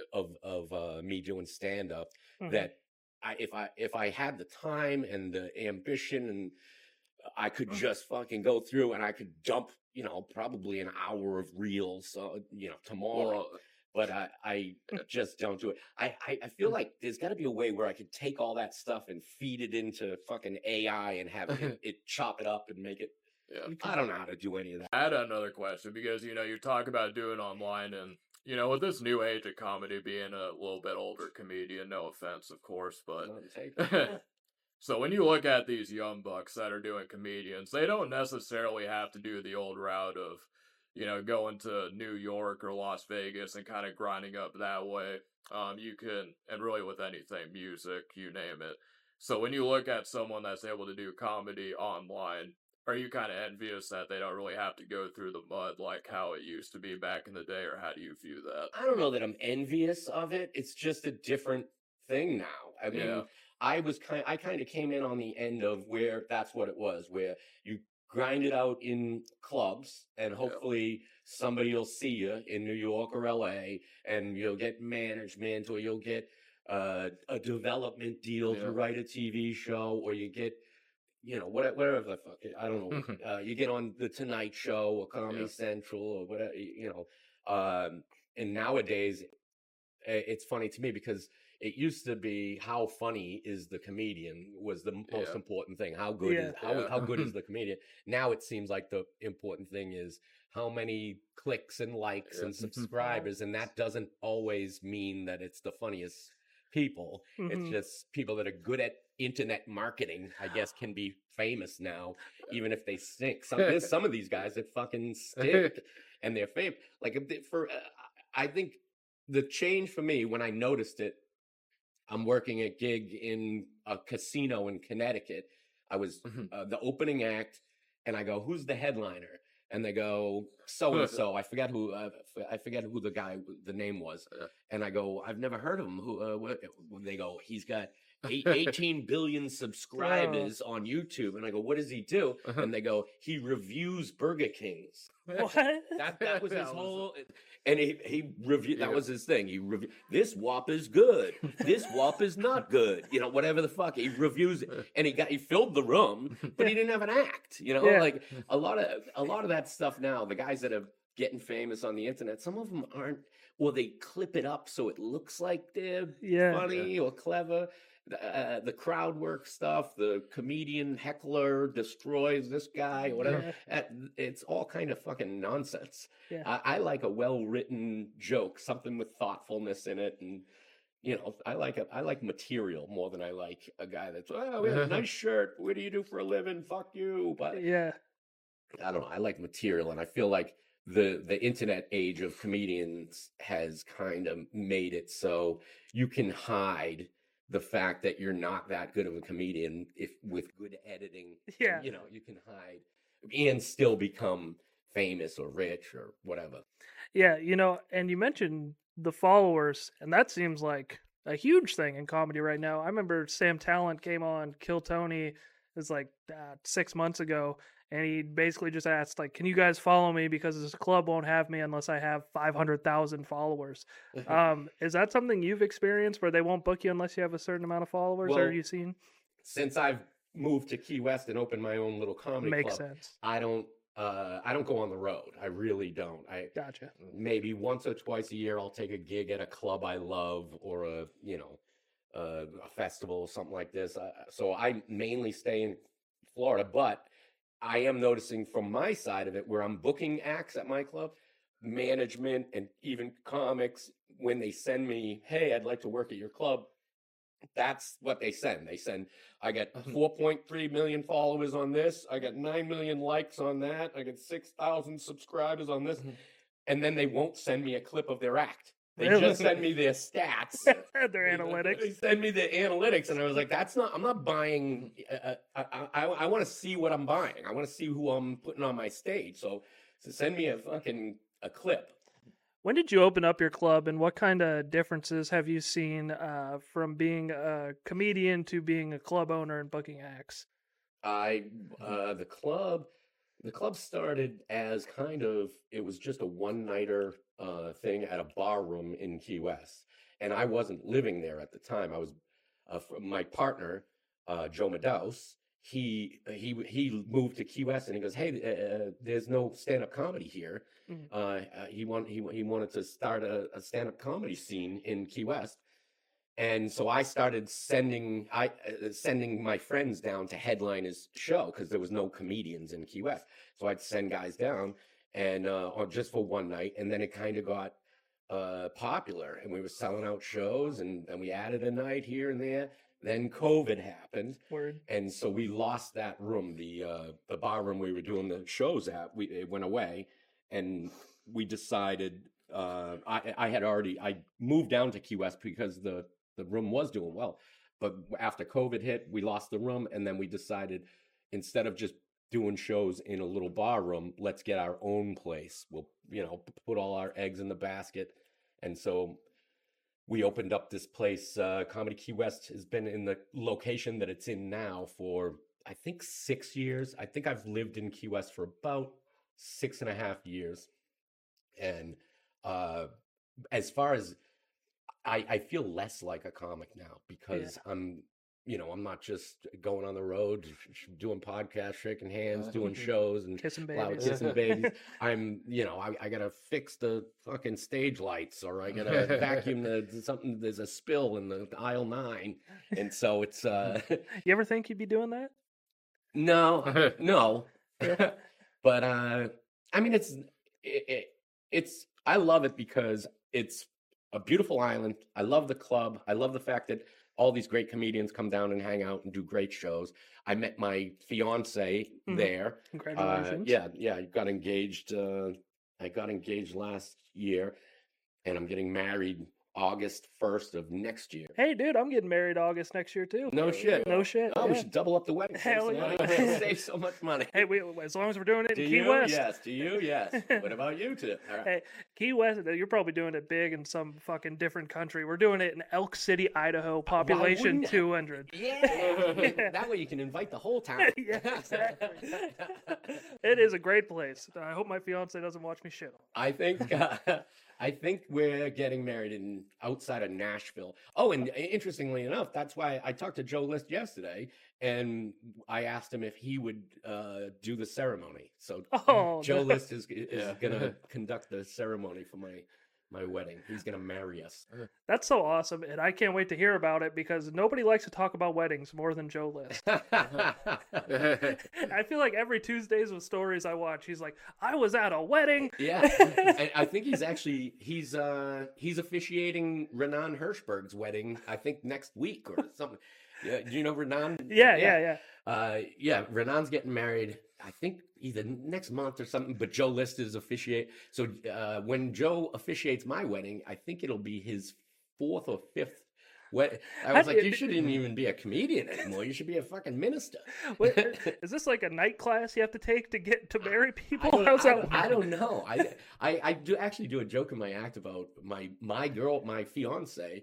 Speaker 1: me doing stand up.
Speaker 3: Mhm.
Speaker 1: That if I had the time and the ambition, and I could just fucking go through and I could dump, probably an hour of reels, tomorrow. But I just don't do it. I feel like there's got to be a way where I could take all that stuff and feed it into fucking AI and have it chop it up and make it.
Speaker 2: Yeah.
Speaker 1: I don't know how to do any of that.
Speaker 2: I had another question because, you talk about doing online and, with this new age of comedy being a little bit older comedian, no offense, of course, but so when you look at these young bucks that are doing comedians, they don't necessarily have to do the old route of, going to New York or Las Vegas and kind of grinding up that way. You can, and really with anything, music, you name it. So when you look at someone that's able to do comedy online, are you kind of envious that they don't really have to go through the mud like how it used to be back in the day, or how do you view that?
Speaker 1: I don't know that I'm envious of it. It's just a different thing now. I mean,
Speaker 2: Yeah.
Speaker 1: I kind of came in on the end of where that's what it was, where you grind it out in clubs and hopefully somebody will see you in New York or LA, and you'll get management, or you'll get a development deal to write a TV show, or you get, whatever the fuck, I don't know. You get on the Tonight Show or Comedy Central or whatever, and nowadays it's funny to me because it used to be how funny is the comedian was the most important thing. How good is how good is the comedian? Now it seems like the important thing is how many clicks and likes and subscribers, and that doesn't always mean that it's the funniest people. It's just people that are good at internet marketing, I guess, can be famous now, even if they stink. There's some of these guys that fucking stink, and they're famous. Like I think the change for me when I noticed it, I'm working a gig in a casino in Connecticut. I was the opening act, and I go, "Who's the headliner?" And they go, "So and so." I forget who the name was. And I go, "I've never heard of him." They go, "He's got 18 billion subscribers on YouTube." And I go, "What does he do?" And they go, "He reviews Burger Kings."
Speaker 3: What?
Speaker 1: That was his whole, and he reviewed. That was his thing. He reviewed, this Whopper's good. This Whopper's not good. Whatever the fuck. He reviews it, and he filled the room, but he didn't have an act. Like a lot of that stuff now. The guys that are getting famous on the internet, some of them aren't, or they clip it up so it looks like they're funny or clever. The crowd work stuff, the comedian heckler destroys this guy, whatever. It's all kind of fucking nonsense. I like a well-written joke, something with thoughtfulness in it, and I like material more than I like a guy that's, "Oh, we have a nice shirt. What do you do for a living? Fuck you." But I don't know. I like material, and I feel like the internet age of comedians has kind of made it so you can hide the fact that you're not that good of a comedian if with good editing,
Speaker 3: Yeah.
Speaker 1: you know, you can hide and still become famous or rich or whatever.
Speaker 3: Yeah, and you mentioned the followers, and that seems like a huge thing in comedy right now. I remember Sam Talent came on Kill Tony, it was like 6 months ago, and he basically just asked, like, can you guys follow me because this club won't have me unless I have 500,000 followers. Is that something you've experienced where they won't book you unless you have a certain amount of followers? Or
Speaker 1: Well,
Speaker 3: are you seen?
Speaker 1: Since I've moved to Key West and opened my own little comedy
Speaker 3: Makes
Speaker 1: club,
Speaker 3: sense.
Speaker 1: I don't go on the road. I really don't.
Speaker 3: Gotcha.
Speaker 1: Maybe once or twice a year I'll take a gig at a club I love or a festival or something like this. So I mainly stay in Florida, but I am noticing from my side of it where I'm booking acts at my club, management and even comics, when they send me, hey, I'd like to work at your club, that's what they send. They send, I got 4.3 million followers on this. I got 9 million likes on that. I got 6,000 subscribers on this. And then they won't send me a clip of their act. They
Speaker 3: Really?
Speaker 1: just send me their stats.
Speaker 3: Their analytics.
Speaker 1: They send me the analytics. And I was like, I'm not buying. I want to see what I'm buying. I want to see who I'm putting on my stage. So send me a clip.
Speaker 3: When did you open up your club, and what kind of differences have you seen from being a comedian to being a club owner and booking acts?
Speaker 1: The club started as it was just a one-nighter thing at a bar room in Key West, and I wasn't living there at the time. I was my partner, Joe Madaus. He moved to Key West, and he goes, "Hey, there's no stand-up comedy here." He wanted to start a stand-up comedy scene in Key West, and so I started sending my friends down to headline his show because there was no comedians in Key West. So I'd send guys down and or just for one night, and then it kind of got popular, and we were selling out shows, and we added a night here and there. Then COVID happened,
Speaker 3: Word.
Speaker 1: and so we lost that room, the bar room we were doing the shows at. It went away, and we decided. I moved down to Key West because the room was doing well, but after COVID hit, we lost the room, and then we decided instead of just doing shows in a little bar room, let's get our own place. We'll put all our eggs in the basket, and so we opened up this place. Comedy Key West has been in the location that it's in now for, I think, 6 years. I think I've lived in Key West for about 6.5 years. And as far as I feel less like a comic now because I'm not just going on the road, doing podcasts, shaking hands, doing shows and
Speaker 3: Kissing
Speaker 1: loud
Speaker 3: babies.
Speaker 1: kissing babies. I'm, I gotta fix the fucking stage lights, or I gotta vacuum there's a spill in the aisle 9. And so it's,
Speaker 3: You ever think you'd be doing that?
Speaker 1: no. But, I mean, I love it because it's a beautiful island. I love the club. I love the fact that all these great comedians come down and hang out and do great shows. I met my fiance there.
Speaker 3: Congratulations.
Speaker 1: Yeah. I got engaged. I got engaged last year, and I'm getting married August 1st of next year.
Speaker 3: Hey, dude, I'm getting married August next year too.
Speaker 1: No shit.
Speaker 3: No shit.
Speaker 1: Oh,
Speaker 3: yeah.
Speaker 1: we should double up the wedding.
Speaker 3: Hell yeah.
Speaker 1: Save so much money.
Speaker 3: Hey, as long as we're doing it
Speaker 1: Do
Speaker 3: in Key
Speaker 1: you?
Speaker 3: West.
Speaker 1: Yes. Do you? Yes. What about you two? All right.
Speaker 3: Hey, Key West, you're probably doing it big in some fucking different country. We're doing it in Elk City, Idaho, population
Speaker 1: wouldn't-
Speaker 3: 200.
Speaker 1: Yeah. That way you can invite the whole town.
Speaker 3: Yeah, exactly. It is a great place. I hope my fiance doesn't watch me shit on it.
Speaker 1: I think we're getting married outside of Nashville. Oh, and interestingly enough, that's why I talked to Joe List yesterday, and I asked him if he would do the ceremony. So
Speaker 3: Oh,
Speaker 1: Joe
Speaker 3: no.
Speaker 1: List is going to conduct the ceremony for my wedding. He's going to marry us.
Speaker 3: That's so awesome, and I can't wait to hear about it because nobody likes to talk about weddings more than Joe List. I feel like every Tuesdays with stories I watch, he's like, "I was at a wedding."
Speaker 1: Yeah, and I think he's officiating Renan Hirschberg's wedding. I think next week or something. Yeah, do you know Renan?
Speaker 3: Yeah.
Speaker 1: Renan's getting married. I think either next month or something. But Joe List is officiate. So when Joe officiates my wedding, I think it'll be his 4th or 5th What? I was like, you shouldn't even be a comedian anymore. You should be a fucking minister.
Speaker 3: Wait, is this like a night class you have to take to get to marry people?
Speaker 1: I
Speaker 3: How's that
Speaker 1: I
Speaker 3: work?
Speaker 1: don't know. I do actually do a joke in my act about my girl, my fiance.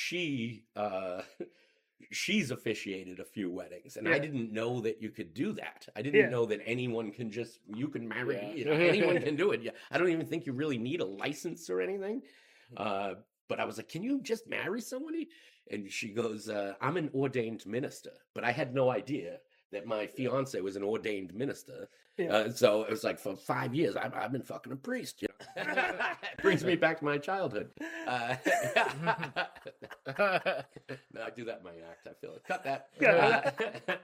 Speaker 1: She's officiated a few weddings, and I
Speaker 3: Yeah.
Speaker 1: didn't know that you could do that. I didn't
Speaker 3: Yeah.
Speaker 1: know that anyone can you can marry,
Speaker 2: Yeah.
Speaker 1: anyone can do it. Yeah, I don't even think you really need a license or anything. But I was like, can you just marry somebody? And she goes, I'm an ordained minister, but I had no idea that my fiance was an ordained minister.
Speaker 3: Yeah.
Speaker 1: So it was like for 5 years, I've been fucking a priest. You know? It brings me back to my childhood. No, I do that in my act. I feel it. Cut that.
Speaker 3: Yeah.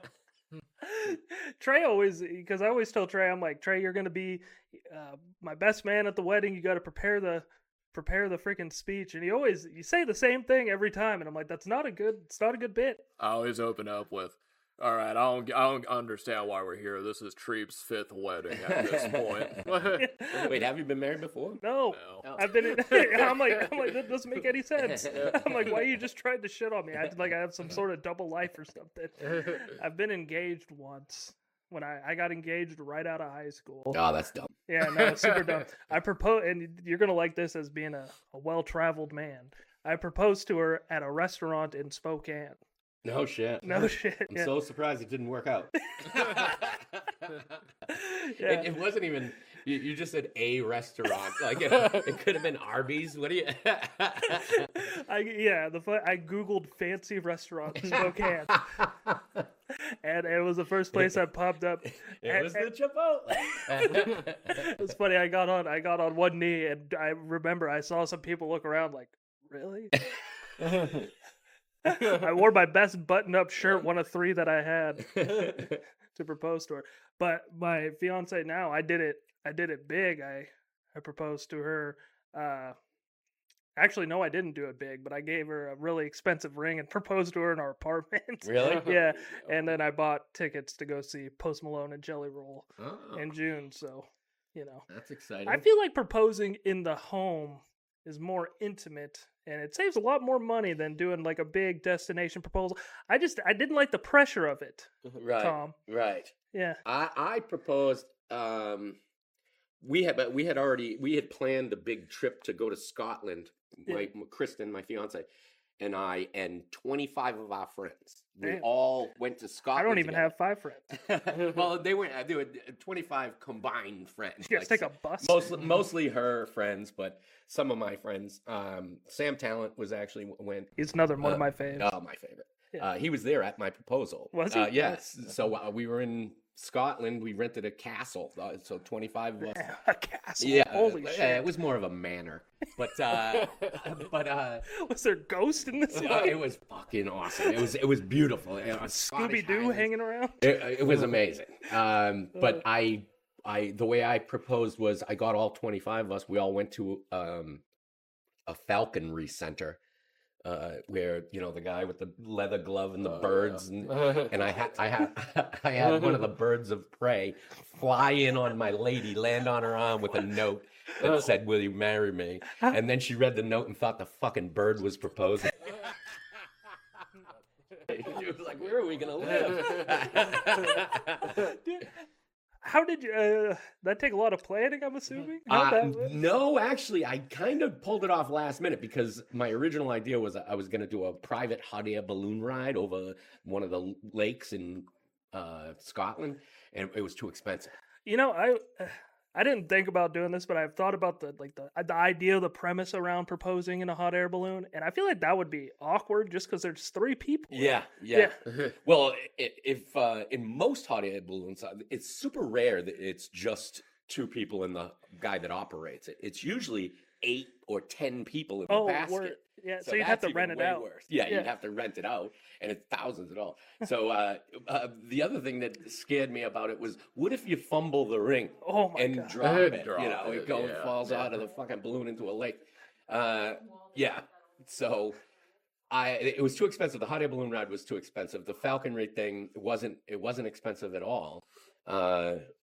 Speaker 3: Trey always, because I always tell Trey, I'm like, Trey, you're gonna be my best man at the wedding. You got to prepare the freaking speech, and you say the same thing every time, and I'm like, it's not a good bit.
Speaker 2: I always open up with, "All right, I don't understand why we're here. This is Treep's 5th wedding at this point."
Speaker 1: Wait, have you been married before?
Speaker 3: No,
Speaker 2: No.
Speaker 3: I've been. I'm like, that doesn't make any sense. I'm like, why you just tried to shit on me? I acted like I have some sort of double life or something. I've been engaged once when I got engaged right out of high school.
Speaker 1: Oh, that's dumb.
Speaker 3: Yeah, no, super dumb. I proposed, and you're gonna like this as being a well-traveled man. I proposed to her at a restaurant in Spokane.
Speaker 1: No shit.
Speaker 3: No shit.
Speaker 1: I'm
Speaker 3: Yeah.
Speaker 1: so surprised it didn't work out.
Speaker 3: Yeah.
Speaker 1: It wasn't even. You just said a restaurant. Like it could have been Arby's. What do you?
Speaker 3: I googled fancy restaurant in Spokane, and it was the first place that popped up.
Speaker 1: It was the Chipotle.
Speaker 3: It was funny. I got on one knee, and I remember I saw some people look around like, really? I wore my best button-up shirt, one of 3 that I had, to propose to her. But my fiance now, I did it big. I proposed to her. Actually, no, I didn't do it big, but I gave her a really expensive ring and proposed to her in our apartment.
Speaker 1: Really?
Speaker 3: Yeah, and then I bought tickets to go see Post Malone and Jelly Roll
Speaker 1: Oh,
Speaker 3: in June. So,
Speaker 1: that's exciting.
Speaker 3: I feel like proposing in the home is more intimate, and it saves a lot more money than doing like a big destination proposal. I didn't like the pressure of it,
Speaker 1: right.
Speaker 3: Tom.
Speaker 1: Right.
Speaker 3: Yeah.
Speaker 1: I proposed. We had planned a big trip to go to Scotland.
Speaker 3: Yeah.
Speaker 1: Kristen, my fiance, and I, and 25 of our friends. We
Speaker 3: Damn.
Speaker 1: all went to
Speaker 3: I
Speaker 1: Scotland.
Speaker 3: don't even
Speaker 1: together.
Speaker 3: have 5 friends.
Speaker 1: Well, they were 25 combined friends.
Speaker 3: You guys take a bus?
Speaker 1: Mostly her friends, but some of my friends. Sam Talent was actually went.
Speaker 3: He's another one of my faves.
Speaker 1: Oh, my favorite.
Speaker 3: Yeah.
Speaker 1: He was there at my proposal.
Speaker 3: Was he?
Speaker 1: Yes. So we were in Scotland. We rented a castle. So 25 of us.
Speaker 3: A castle.
Speaker 1: Yeah.
Speaker 3: Holy shit.
Speaker 1: It was more of a manor, but
Speaker 3: Was there ghost in this?
Speaker 1: it was fucking awesome. It was beautiful.
Speaker 3: Scooby Doo hanging around?
Speaker 1: It was amazing. But the way I proposed was I got all 25 of us. We all went to a falconry center. Where the guy with the leather glove and the birds, and I had one of the birds of prey fly in on my lady, land on her arm with a note that said, "Will you marry me?" And then she read the note and thought the fucking bird was proposing. She was like, "Where are we gonna live?"
Speaker 3: How did you? That take a lot of planning, I'm assuming. How'd that work?
Speaker 1: No, actually, I kind of pulled it off last minute because my original idea was I was going to do a private hot air balloon ride over one of the lakes in Scotland, and it was too expensive.
Speaker 3: I didn't think about doing this, but I've thought about the idea, the premise around proposing in a hot air balloon, and I feel like that would be awkward just because there's 3 people.
Speaker 1: Yeah. Well, if in most hot air balloons, it's super rare that it's just 2 people and the guy that operates it. It's usually 8 or 10 people in the basket.
Speaker 3: Yeah, so you'd have to
Speaker 1: that's
Speaker 3: rent
Speaker 1: even
Speaker 3: it
Speaker 1: way
Speaker 3: out.
Speaker 1: worse. Yeah, you'd have to rent it out, and it's thousands at all. So the other thing that scared me about it was, what if you fumble the ring
Speaker 3: Oh my
Speaker 1: and
Speaker 3: god.
Speaker 1: drop it?
Speaker 2: Drop
Speaker 1: It
Speaker 2: it,
Speaker 1: falls out of the fucking balloon into a lake. Yeah. So it was too expensive. The hot air balloon ride was too expensive. The falconry thing wasn't expensive at all.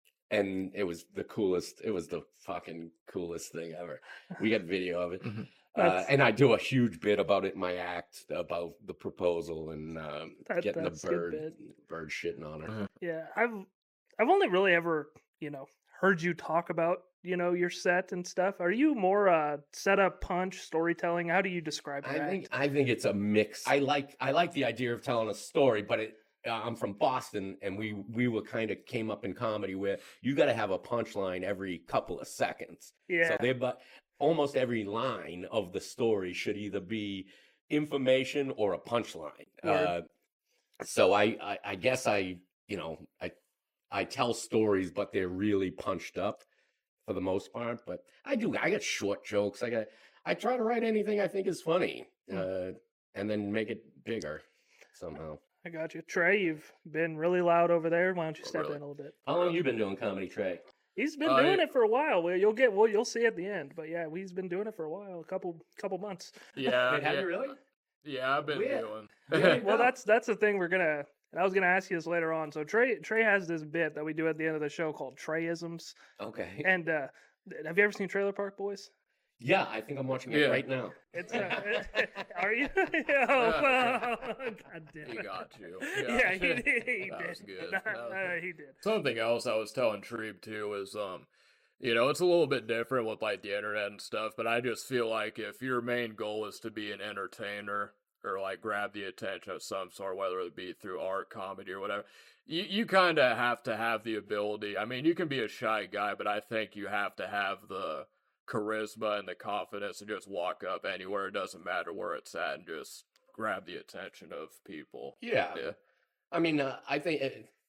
Speaker 1: And it was the coolest. It was the fucking coolest thing ever. We got video of it.
Speaker 3: That's
Speaker 1: And I do a huge bit about it in my act about the proposal and getting
Speaker 3: that's
Speaker 1: the
Speaker 3: a good bit.
Speaker 1: bird shitting on her.
Speaker 3: Yeah, I've only really ever, heard you talk about, your set and stuff. Are you more setup, punch, storytelling? How do you describe your act?
Speaker 1: I think it's a mix. I like the idea of telling a story, but I'm from Boston, and we were kind of came up in comedy where you got to have a punchline every couple of seconds.
Speaker 3: Yeah.
Speaker 1: So but almost every line of the story should either be information or a punchline.
Speaker 3: Word.
Speaker 1: So I guess I tell stories, but they're really punched up for the most part. But I got short jokes. I try to write anything I think is funny, and then make it bigger somehow.
Speaker 3: I got you. Trey, you've been really loud over there. Why don't you step
Speaker 2: really?
Speaker 3: in a little bit?
Speaker 1: How long you been doing comedy, Trey?
Speaker 3: He's been doing it for a while. Well, you'll see at the end. But yeah, he's been doing it for a while, a couple months.
Speaker 2: Yeah,
Speaker 1: Wait, have you really?
Speaker 2: Yeah, I've been
Speaker 1: Where?
Speaker 2: doing.
Speaker 1: Where?
Speaker 3: Well, that's the thing and I was gonna ask you this later on. So Trey has this bit that we do at the end of the show called Treyisms.
Speaker 1: Okay.
Speaker 3: And have you ever seen Trailer Park Boys?
Speaker 1: Yeah, I think I'm watching it
Speaker 2: Yeah.
Speaker 1: right now.
Speaker 3: It's are you? Oh, well, God damn
Speaker 2: He
Speaker 3: it.
Speaker 2: got you.
Speaker 3: Yeah, he did. He
Speaker 2: That
Speaker 3: did.
Speaker 2: was good.
Speaker 3: He did.
Speaker 2: Something else I was telling Treeb too is it's a little bit different with like the internet and stuff, but I just feel like if your main goal is to be an entertainer or like grab the attention of some sort, whether it be through art, comedy, or whatever, you kind of have to have the ability. I mean, you can be a shy guy, but I think you have to have the charisma and the confidence to just walk up anywhere. It doesn't matter where it's at and just grab the attention of people.
Speaker 1: Yeah.
Speaker 2: Yeah.
Speaker 1: I mean, I think,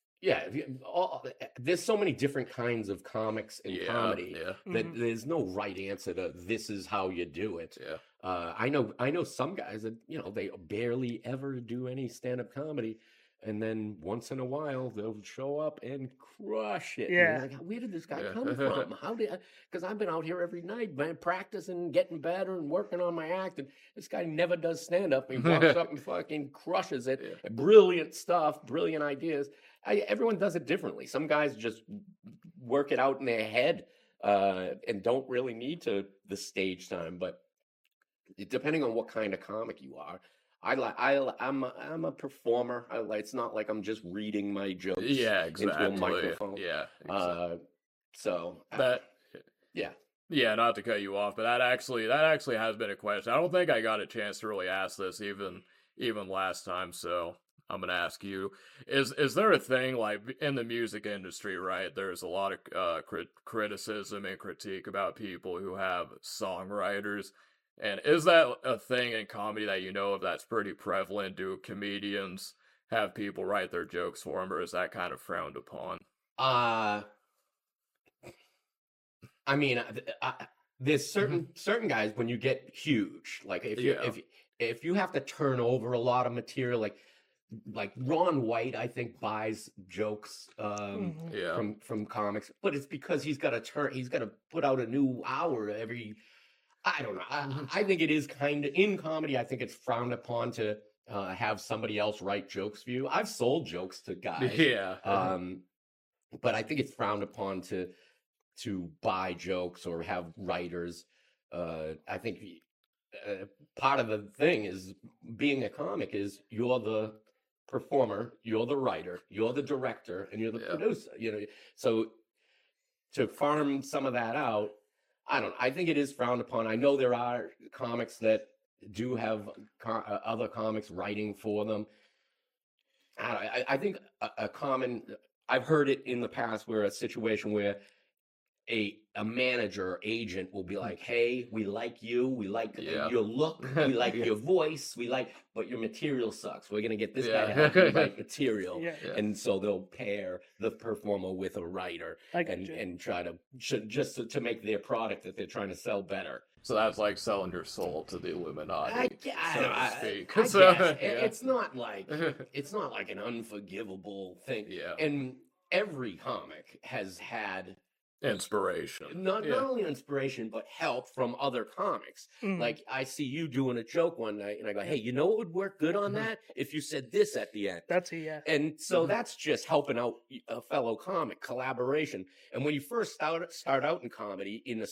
Speaker 1: there's so many different kinds of comics and comedy
Speaker 2: Yeah.
Speaker 1: that there's no right answer to this is how you do it.
Speaker 2: Yeah.
Speaker 1: I know some guys that, they barely ever do any stand-up comedy. And then once in a while, they'll show up and crush it. And
Speaker 3: Yeah.
Speaker 1: you're like, where did this guy come from? Because I've been out here every night, man, practicing, getting better, and working on my act. And this guy never does stand up. He walks up and fucking crushes it.
Speaker 2: Yeah.
Speaker 1: Brilliant stuff, brilliant ideas. Everyone does it differently. Some guys just work it out in their head and don't really need the stage time. But depending on what kind of comic you are, I'm a performer. It's not like I'm just reading my jokes
Speaker 2: Yeah, exactly.
Speaker 1: into a microphone.
Speaker 2: Yeah. Exactly.
Speaker 1: Yeah.
Speaker 2: Yeah, not to cut you off, but that actually has been a question. I don't think I got a chance to really ask this even last time, so I'm gonna ask you: Is there a thing like in the music industry? Right, there's a lot of criticism and critique about people who have songwriters. And is that a thing in comedy that you know of that's pretty prevalent? Do comedians have people write their jokes for them, or is that kind of frowned upon?
Speaker 1: I mean, there's certain guys when you get huge, like if you have to turn over a lot of material, like Ron White, I think buys jokes from comics, but it's because he's got to put out a new hour every. I don't know. I think it is kind of in comedy. I think it's frowned upon to have somebody else write jokes for you. I've sold jokes to guys.
Speaker 2: Yeah.
Speaker 1: But I think it's frowned upon to buy jokes or have writers. I think part of the thing is being a comic is you're the performer, you're the writer, you're the director, and you're the producer. So to farm some of that out. I don't know. I think it is frowned upon. I know there are comics that do have other comics writing for them. I think I've heard it in the past where a situation where a manager or agent will be like, hey, we like you, we like your look, we like your voice, but your material sucks. We're gonna get this guy to help you write material. And so they'll pair the performer with a writer and try to just to make their product that they're trying to sell better.
Speaker 2: So that's like selling your soul to the Illuminati, so to speak.
Speaker 1: It's not like an unforgivable thing.
Speaker 2: Yeah.
Speaker 1: And every comic has had
Speaker 2: inspiration.
Speaker 1: Not only inspiration, but help from other comics.
Speaker 3: Mhm.
Speaker 1: Like I see you doing a joke one night, and I go, "Hey, you know what would work good on that? If you said this at the end."
Speaker 3: That's yeah.
Speaker 1: And so that's just helping out a fellow comic, collaboration. And when you first start out in comedy in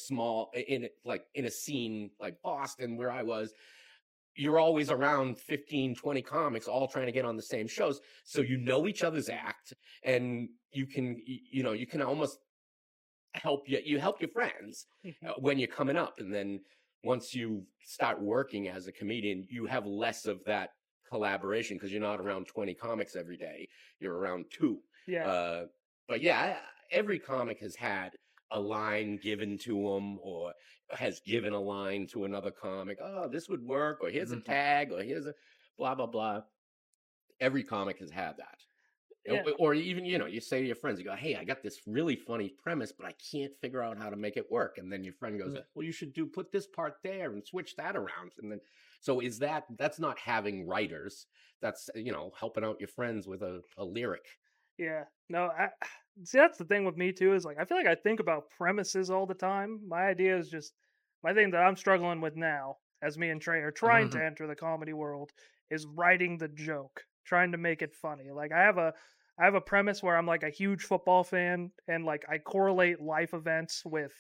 Speaker 1: a scene like Boston, where I was, you're always around 15, 20 comics all trying to get on the same shows. So you know each other's act, and you can almost help your friends when you're coming up. And then once you start working as a comedian, you have less of that collaboration because you're not around 20 comics every day. You're around 2.
Speaker 3: Yeah.
Speaker 1: But yeah, every comic has had a line given to them, or has given a line to another comic. Oh, this would work, or here's a tag, or here's a blah, blah, blah. Every comic has had that.
Speaker 3: Yeah.
Speaker 1: Or even, you say to your friends, you go, "Hey, I got this really funny premise, but I can't figure out how to make it work." And then your friend goes, "Well, you should put this part there and switch that around." And then, so that's not having writers. That's, helping out your friends with a lyric.
Speaker 3: Yeah. No, see, that's the thing with me too, is like, I feel like I think about premises all the time. My idea is just, my thing that I'm struggling with now, as me and Trey are trying to enter the comedy world, is writing the joke, trying to make it funny. Like I have a premise where I'm like a huge football fan, and like I correlate life events with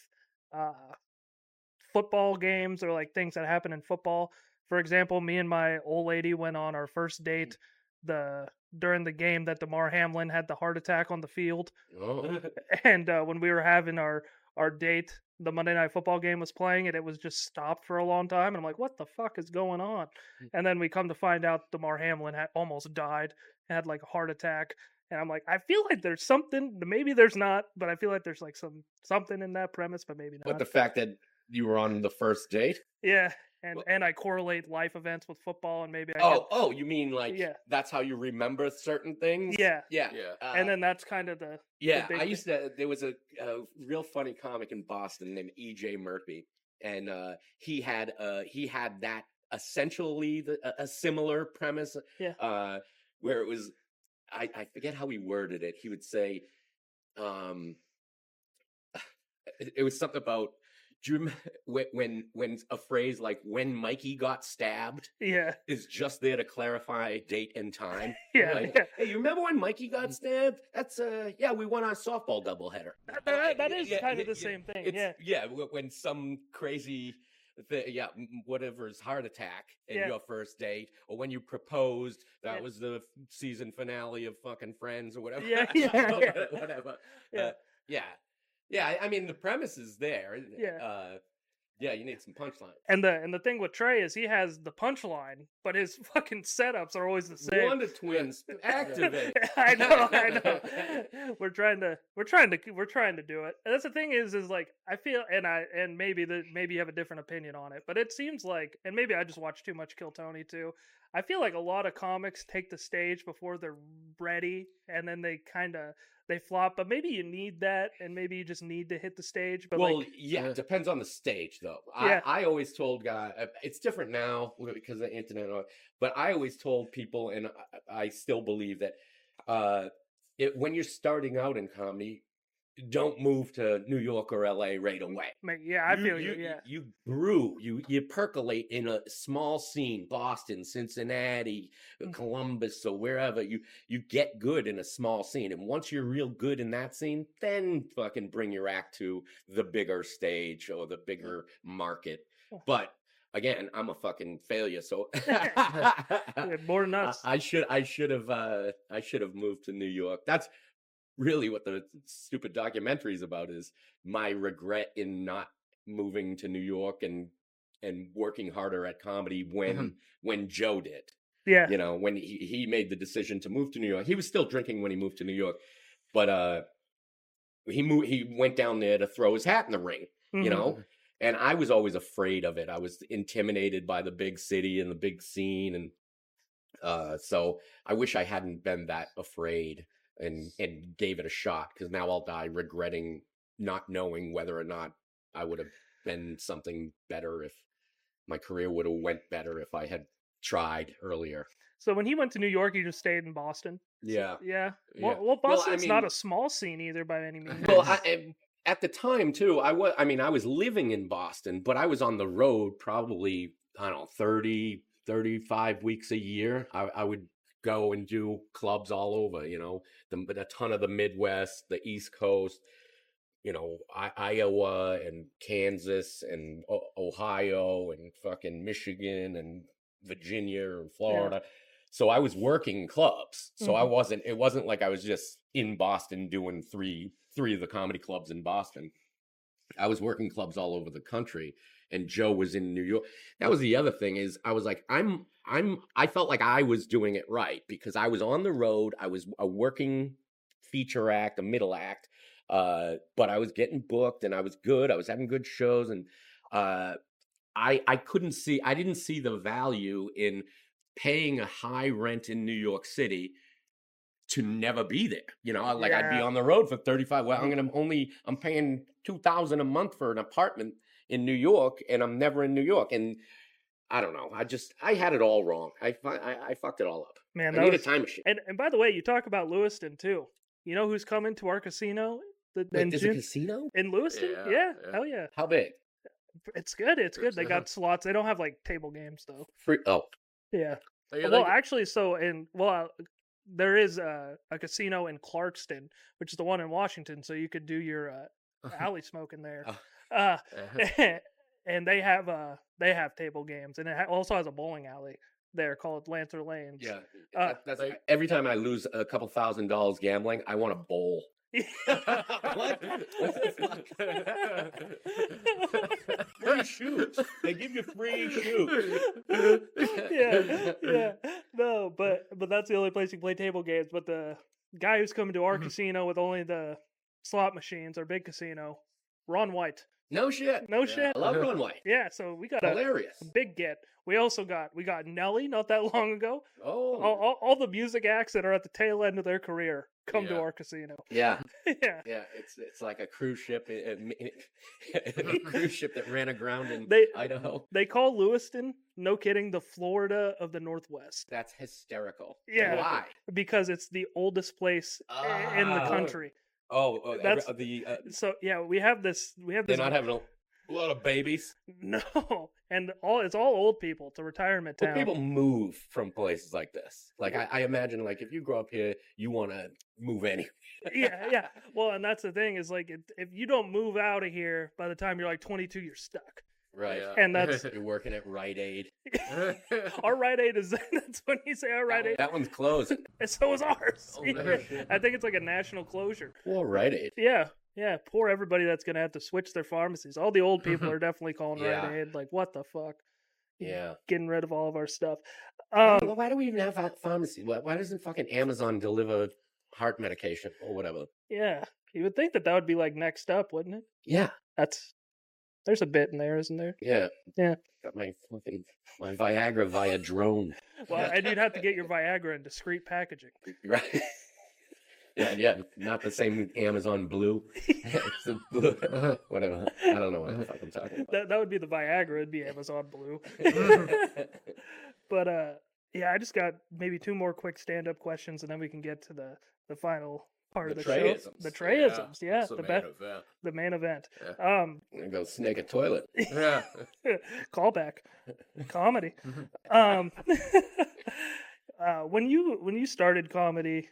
Speaker 3: football games or like things that happen in football. For example, me and my old lady went on our first date during the game that DeMar Hamlin had the heart attack on the field.
Speaker 1: Oh.
Speaker 3: And when we were having our date, the Monday Night Football game was playing, and it was just stopped for a long time. And I'm like, what the fuck is going on? And then we come to find out DeMar Hamlin had almost died, had like a heart attack. And I'm like, I feel like there's something, maybe there's not, but I feel like there's like something in that premise, but maybe not.
Speaker 1: But the fact that you were on the first date?
Speaker 3: Yeah. And I correlate life events with football, and maybe I
Speaker 1: Oh, you mean like that's how you remember certain things?
Speaker 3: Yeah.
Speaker 1: And
Speaker 3: then that's kind of the
Speaker 1: I used to. There was a real funny comic in Boston named E.J. Murphy, and he had that essentially a similar premise.
Speaker 3: Yeah.
Speaker 1: Where it was, I forget how he worded it. He would say, it was something about. Do you remember when a phrase like "when Mikey got stabbed" is just there to clarify date and time? Like, hey, you remember when Mikey got stabbed? That's we won our softball doubleheader.
Speaker 3: That is kind of the same thing.
Speaker 1: When some crazy whatever's heart attack in your first date, or when you proposed, that was the season finale of fucking Friends or whatever. Whatever. Yeah, I mean the premise is there. You need some punchline.
Speaker 3: And the thing with Trey is he has the punchline, but his fucking setups are always the same.
Speaker 1: Wonder Twins activate.
Speaker 3: I know. We're trying to do it. And that's the thing is like I feel, and maybe you have a different opinion on it, but it seems like, and maybe I just watch too much Kill Tony too. I feel like a lot of comics take the stage before they're ready, and then they flop. But maybe you need that, and maybe you just need to hit the stage. But
Speaker 1: it depends on the stage, though. I always told guys, it's different now because of the internet, but I always told people, and I still believe that when you're starting out in comedy, don't move to New York or LA right away.
Speaker 3: Yeah, I feel you. Yeah,
Speaker 1: you brew, you percolate in a small scene, Boston, Cincinnati, Columbus, or wherever. You get good in a small scene, and once you're real good in that scene, then fucking bring your act to the bigger stage or the bigger market. But again, I'm a fucking failure, so
Speaker 3: more than us.
Speaker 1: I should have moved to New York. That's really what the stupid documentary is about, is my regret in not moving to New York and working harder at comedy when Joe did.
Speaker 3: Yeah.
Speaker 1: When he made the decision to move to New York. He was still drinking when he moved to New York, but he went down there to throw his hat in the ring, and I was always afraid of it. I was intimidated by the big city and the big scene, and so I wish I hadn't been that afraid and gave it a shot, because now I'll die regretting not knowing whether or not I would have been something better, if my career would have went better if I had tried earlier.
Speaker 3: So when he went to New York, he just stayed in Boston.
Speaker 1: Yeah.
Speaker 3: Well, Boston's not a small scene either by any means.
Speaker 1: Well, at the time too, I mean, I was living in Boston, but I was on the road probably, I don't know, 30, 35 weeks a year. I would go and do clubs all over, a ton of the Midwest, the East Coast, Iowa and Kansas and Ohio and fucking Michigan and Virginia and
Speaker 3: Yeah.
Speaker 1: Florida. So I was working clubs. So
Speaker 3: Mhm.
Speaker 1: it wasn't like I was just in Boston doing three of the comedy clubs in Boston. I was working clubs all over the country, and Joe was in New York. That was the other thing, is I was like, I felt like I was doing it right because I was on the road. I was a working feature act, a middle act, but I was getting booked and I was good. I was having good shows, and I didn't see the value in paying a high rent in New York City to never be there. Like I'd be
Speaker 3: Yeah.
Speaker 1: on the road for 35. Well, I'm paying $2,000 a month for an apartment in New York, and I'm never in New York. And I don't know. I had it all wrong. I fucked it all up.
Speaker 3: Man,
Speaker 1: I
Speaker 3: that
Speaker 1: need
Speaker 3: was
Speaker 1: a time machine.
Speaker 3: and by the way, you talk about Lewiston too. You know who's coming to our casino
Speaker 1: Wait,
Speaker 3: in
Speaker 1: there's a
Speaker 3: June?
Speaker 1: casino?
Speaker 3: In Lewiston?
Speaker 2: Yeah,
Speaker 3: Yeah,
Speaker 2: yeah.
Speaker 3: hell yeah.
Speaker 1: How big?
Speaker 3: It's good. It's good. They got slots. They don't have like table games though.
Speaker 1: Free. Oh,
Speaker 3: Yeah.
Speaker 2: They-
Speaker 3: Well,
Speaker 2: they-
Speaker 3: actually, there is a casino in Clarkston, which is the one in Washington. So you could do your alley smoking there.
Speaker 1: Oh.
Speaker 3: Uh,
Speaker 2: uh,
Speaker 3: and they have table games, and it also has a bowling alley there called Lancer Lanes.
Speaker 1: yeah.
Speaker 3: Uh,
Speaker 1: That's every time I lose a couple $1,000 gambling, I want a bowl. What? What the fuck? Free shoes. They give you free shoes.
Speaker 3: yeah. No, but that's the only place you can play table games. But the guy who's coming to our casino with only the slot machines, our big casino, Ron White.
Speaker 1: No shit.
Speaker 3: No
Speaker 2: Yeah.
Speaker 3: shit.
Speaker 1: I love Ron White.
Speaker 3: Yeah, so we got a
Speaker 1: Hilarious.
Speaker 3: big get. We also got Nelly not that long ago.
Speaker 1: Oh.
Speaker 3: All the music acts that are at the tail end of their career come to
Speaker 2: Yeah.
Speaker 3: our casino.
Speaker 1: Yeah.
Speaker 3: Yeah.
Speaker 1: Yeah. It's like a cruise ship. A cruise ship that ran aground in
Speaker 3: They
Speaker 1: Idaho.
Speaker 3: they call Lewiston, no kidding, the Florida of the Northwest
Speaker 1: That's hysterical.
Speaker 3: Yeah.
Speaker 1: Why?
Speaker 3: because it's the oldest place in the
Speaker 1: Ah.
Speaker 3: country.
Speaker 1: Oh,
Speaker 3: That's-
Speaker 1: the
Speaker 3: So yeah, we have this.
Speaker 1: they're not having a lot of babies.
Speaker 3: no, and it's all old people. It's a retirement
Speaker 1: But
Speaker 3: town.
Speaker 1: people move from places like this. Like I imagine, like if you grow up here, you want to move anywhere.
Speaker 3: yeah. Well, and that's the thing is like if you don't move out of here by the time you're like 22, you're stuck.
Speaker 1: Right.
Speaker 2: Yeah.
Speaker 3: And that's
Speaker 1: You're working at Rite Aid.
Speaker 3: our Rite Aid is that's when you say our Rite Aid.
Speaker 1: That one's closing.
Speaker 3: And so is ours.
Speaker 1: Oh,
Speaker 3: Yeah.
Speaker 1: no shit.
Speaker 3: I think it's like a national closure.
Speaker 1: Poor Rite Aid.
Speaker 3: Yeah. Poor everybody that's gonna have to switch their pharmacies. All the old people are definitely calling
Speaker 1: Yeah.
Speaker 3: Rite Aid. Like, what the fuck?
Speaker 1: Yeah.
Speaker 3: Getting rid of all of our stuff.
Speaker 1: Why do we even have a pharmacy? Why doesn't fucking Amazon deliver heart medication or whatever?
Speaker 3: Yeah. You would think that would be like next up, wouldn't it?
Speaker 1: Yeah.
Speaker 3: There's a bit in there, isn't there?
Speaker 1: Yeah.
Speaker 3: Yeah.
Speaker 1: Got my Viagra via drone.
Speaker 3: Well, and you'd have to get your Viagra in discreet packaging.
Speaker 1: Right. Yeah. Not the same Amazon Blue. It's the blue. Whatever. I don't know what the fuck I'm talking
Speaker 3: That would be the Viagra. It'd be Amazon Blue.
Speaker 1: about.
Speaker 3: But yeah, I just got maybe two more quick stand-up questions, and then we can get to the final part
Speaker 1: The
Speaker 3: of the show.
Speaker 1: Treyisms.
Speaker 3: The Treyisms, yeah,
Speaker 2: It's the
Speaker 3: the
Speaker 2: main
Speaker 3: best,
Speaker 2: event.
Speaker 3: the main event.
Speaker 2: Yeah.
Speaker 1: I'm gonna go snake a toilet.
Speaker 2: Yeah.
Speaker 3: Callback, comedy. When you started comedy,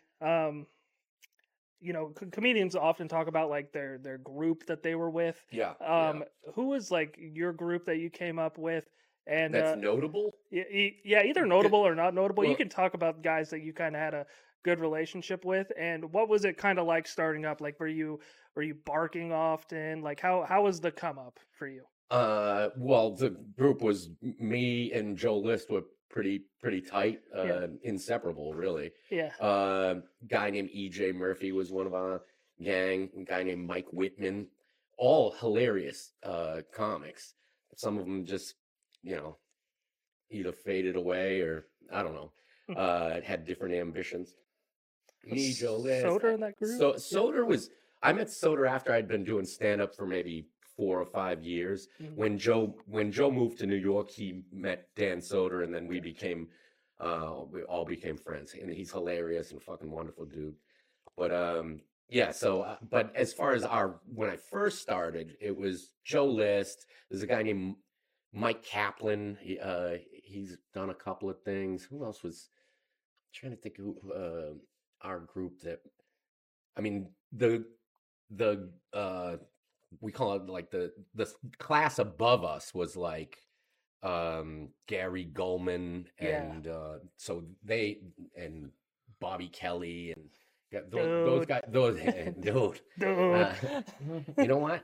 Speaker 3: comedians often talk about like their group that they were with.
Speaker 1: Yeah.
Speaker 3: Who was like your group that you came up with? And
Speaker 1: That's notable.
Speaker 3: yeah, either notable or not notable. You
Speaker 1: Well-
Speaker 3: can talk about guys that you kind of had a good relationship with, and what was it kind of like starting up? Like, were you barking often? Like, how was the come up for you?
Speaker 1: Well, the group was me and Joe List were pretty tight,
Speaker 3: Yeah.
Speaker 1: inseparable, really.
Speaker 3: Yeah,
Speaker 1: Guy named EJ Murphy was one of our gang. A guy named Mike Whitman, all hilarious comics. Some of them just, either faded away or I don't know, had different ambitions. Me, Joe List.
Speaker 3: Soder in that group.
Speaker 1: So Soder was. I met Soder after I'd been doing stand up for maybe 4 or 5 years.
Speaker 3: Mhm.
Speaker 1: When Joe moved to New York, he met Dan Soder, and then we all became friends. And he's hilarious and fucking wonderful dude. But Yeah, so but as far as when I first started, it was Joe List. There's a guy named Mike Kaplan. He's done a couple of things. Who else was trying to think who our group that I mean the we call it like the class above us was like Gary Goldman
Speaker 3: Yeah.
Speaker 1: and so they and Bobby Kelly and yeah, those guys dude.
Speaker 3: Dude.
Speaker 1: You know what?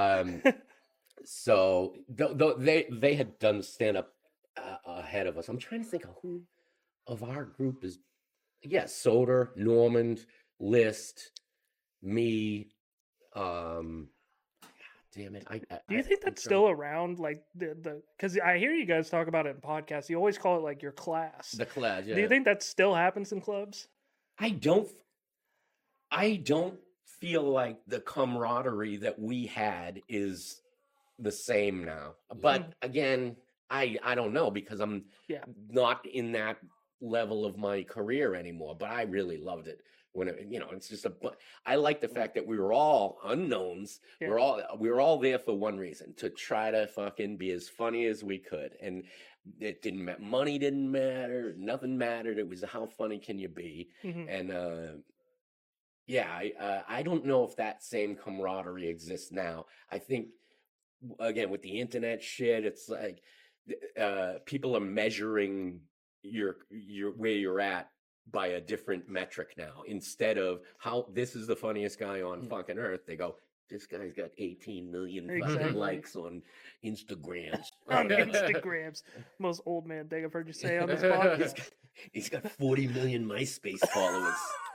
Speaker 1: So they had done stand up ahead of us. I'm trying to think of who of our group is. Yes, Soder, Normand, List, me. Damn it!
Speaker 3: Do you think
Speaker 1: I'm
Speaker 3: that's
Speaker 1: trying-
Speaker 3: still around? Like the because I hear you guys talk about it in podcasts. You always call it like your class.
Speaker 1: the class? Yeah.
Speaker 3: Do you think that still happens in clubs?
Speaker 1: I don't feel like the camaraderie that we had is the same now. But again, I don't know because I'm
Speaker 3: Yeah.
Speaker 1: not in that level of my career anymore. But I really loved it when it's just I like the fact that we were all unknowns.
Speaker 3: Yeah.
Speaker 1: We were all there for one reason, to try to fucking be as funny as we could. And it didn't matter. Money didn't matter. Nothing mattered. It was how funny can you be?
Speaker 3: Mhm.
Speaker 1: And I don't know if that same camaraderie exists now. I think again with the internet shit, it's like people are measuring your where you're at by a different metric now. Instead of how this is the funniest guy on fucking earth, they go, this guy's got 18 million fucking
Speaker 3: Exactly.
Speaker 1: likes on Instagrams.
Speaker 3: On Instagrams, most old man thing I've heard you say on this podcast.
Speaker 1: He's got 40 million MySpace followers.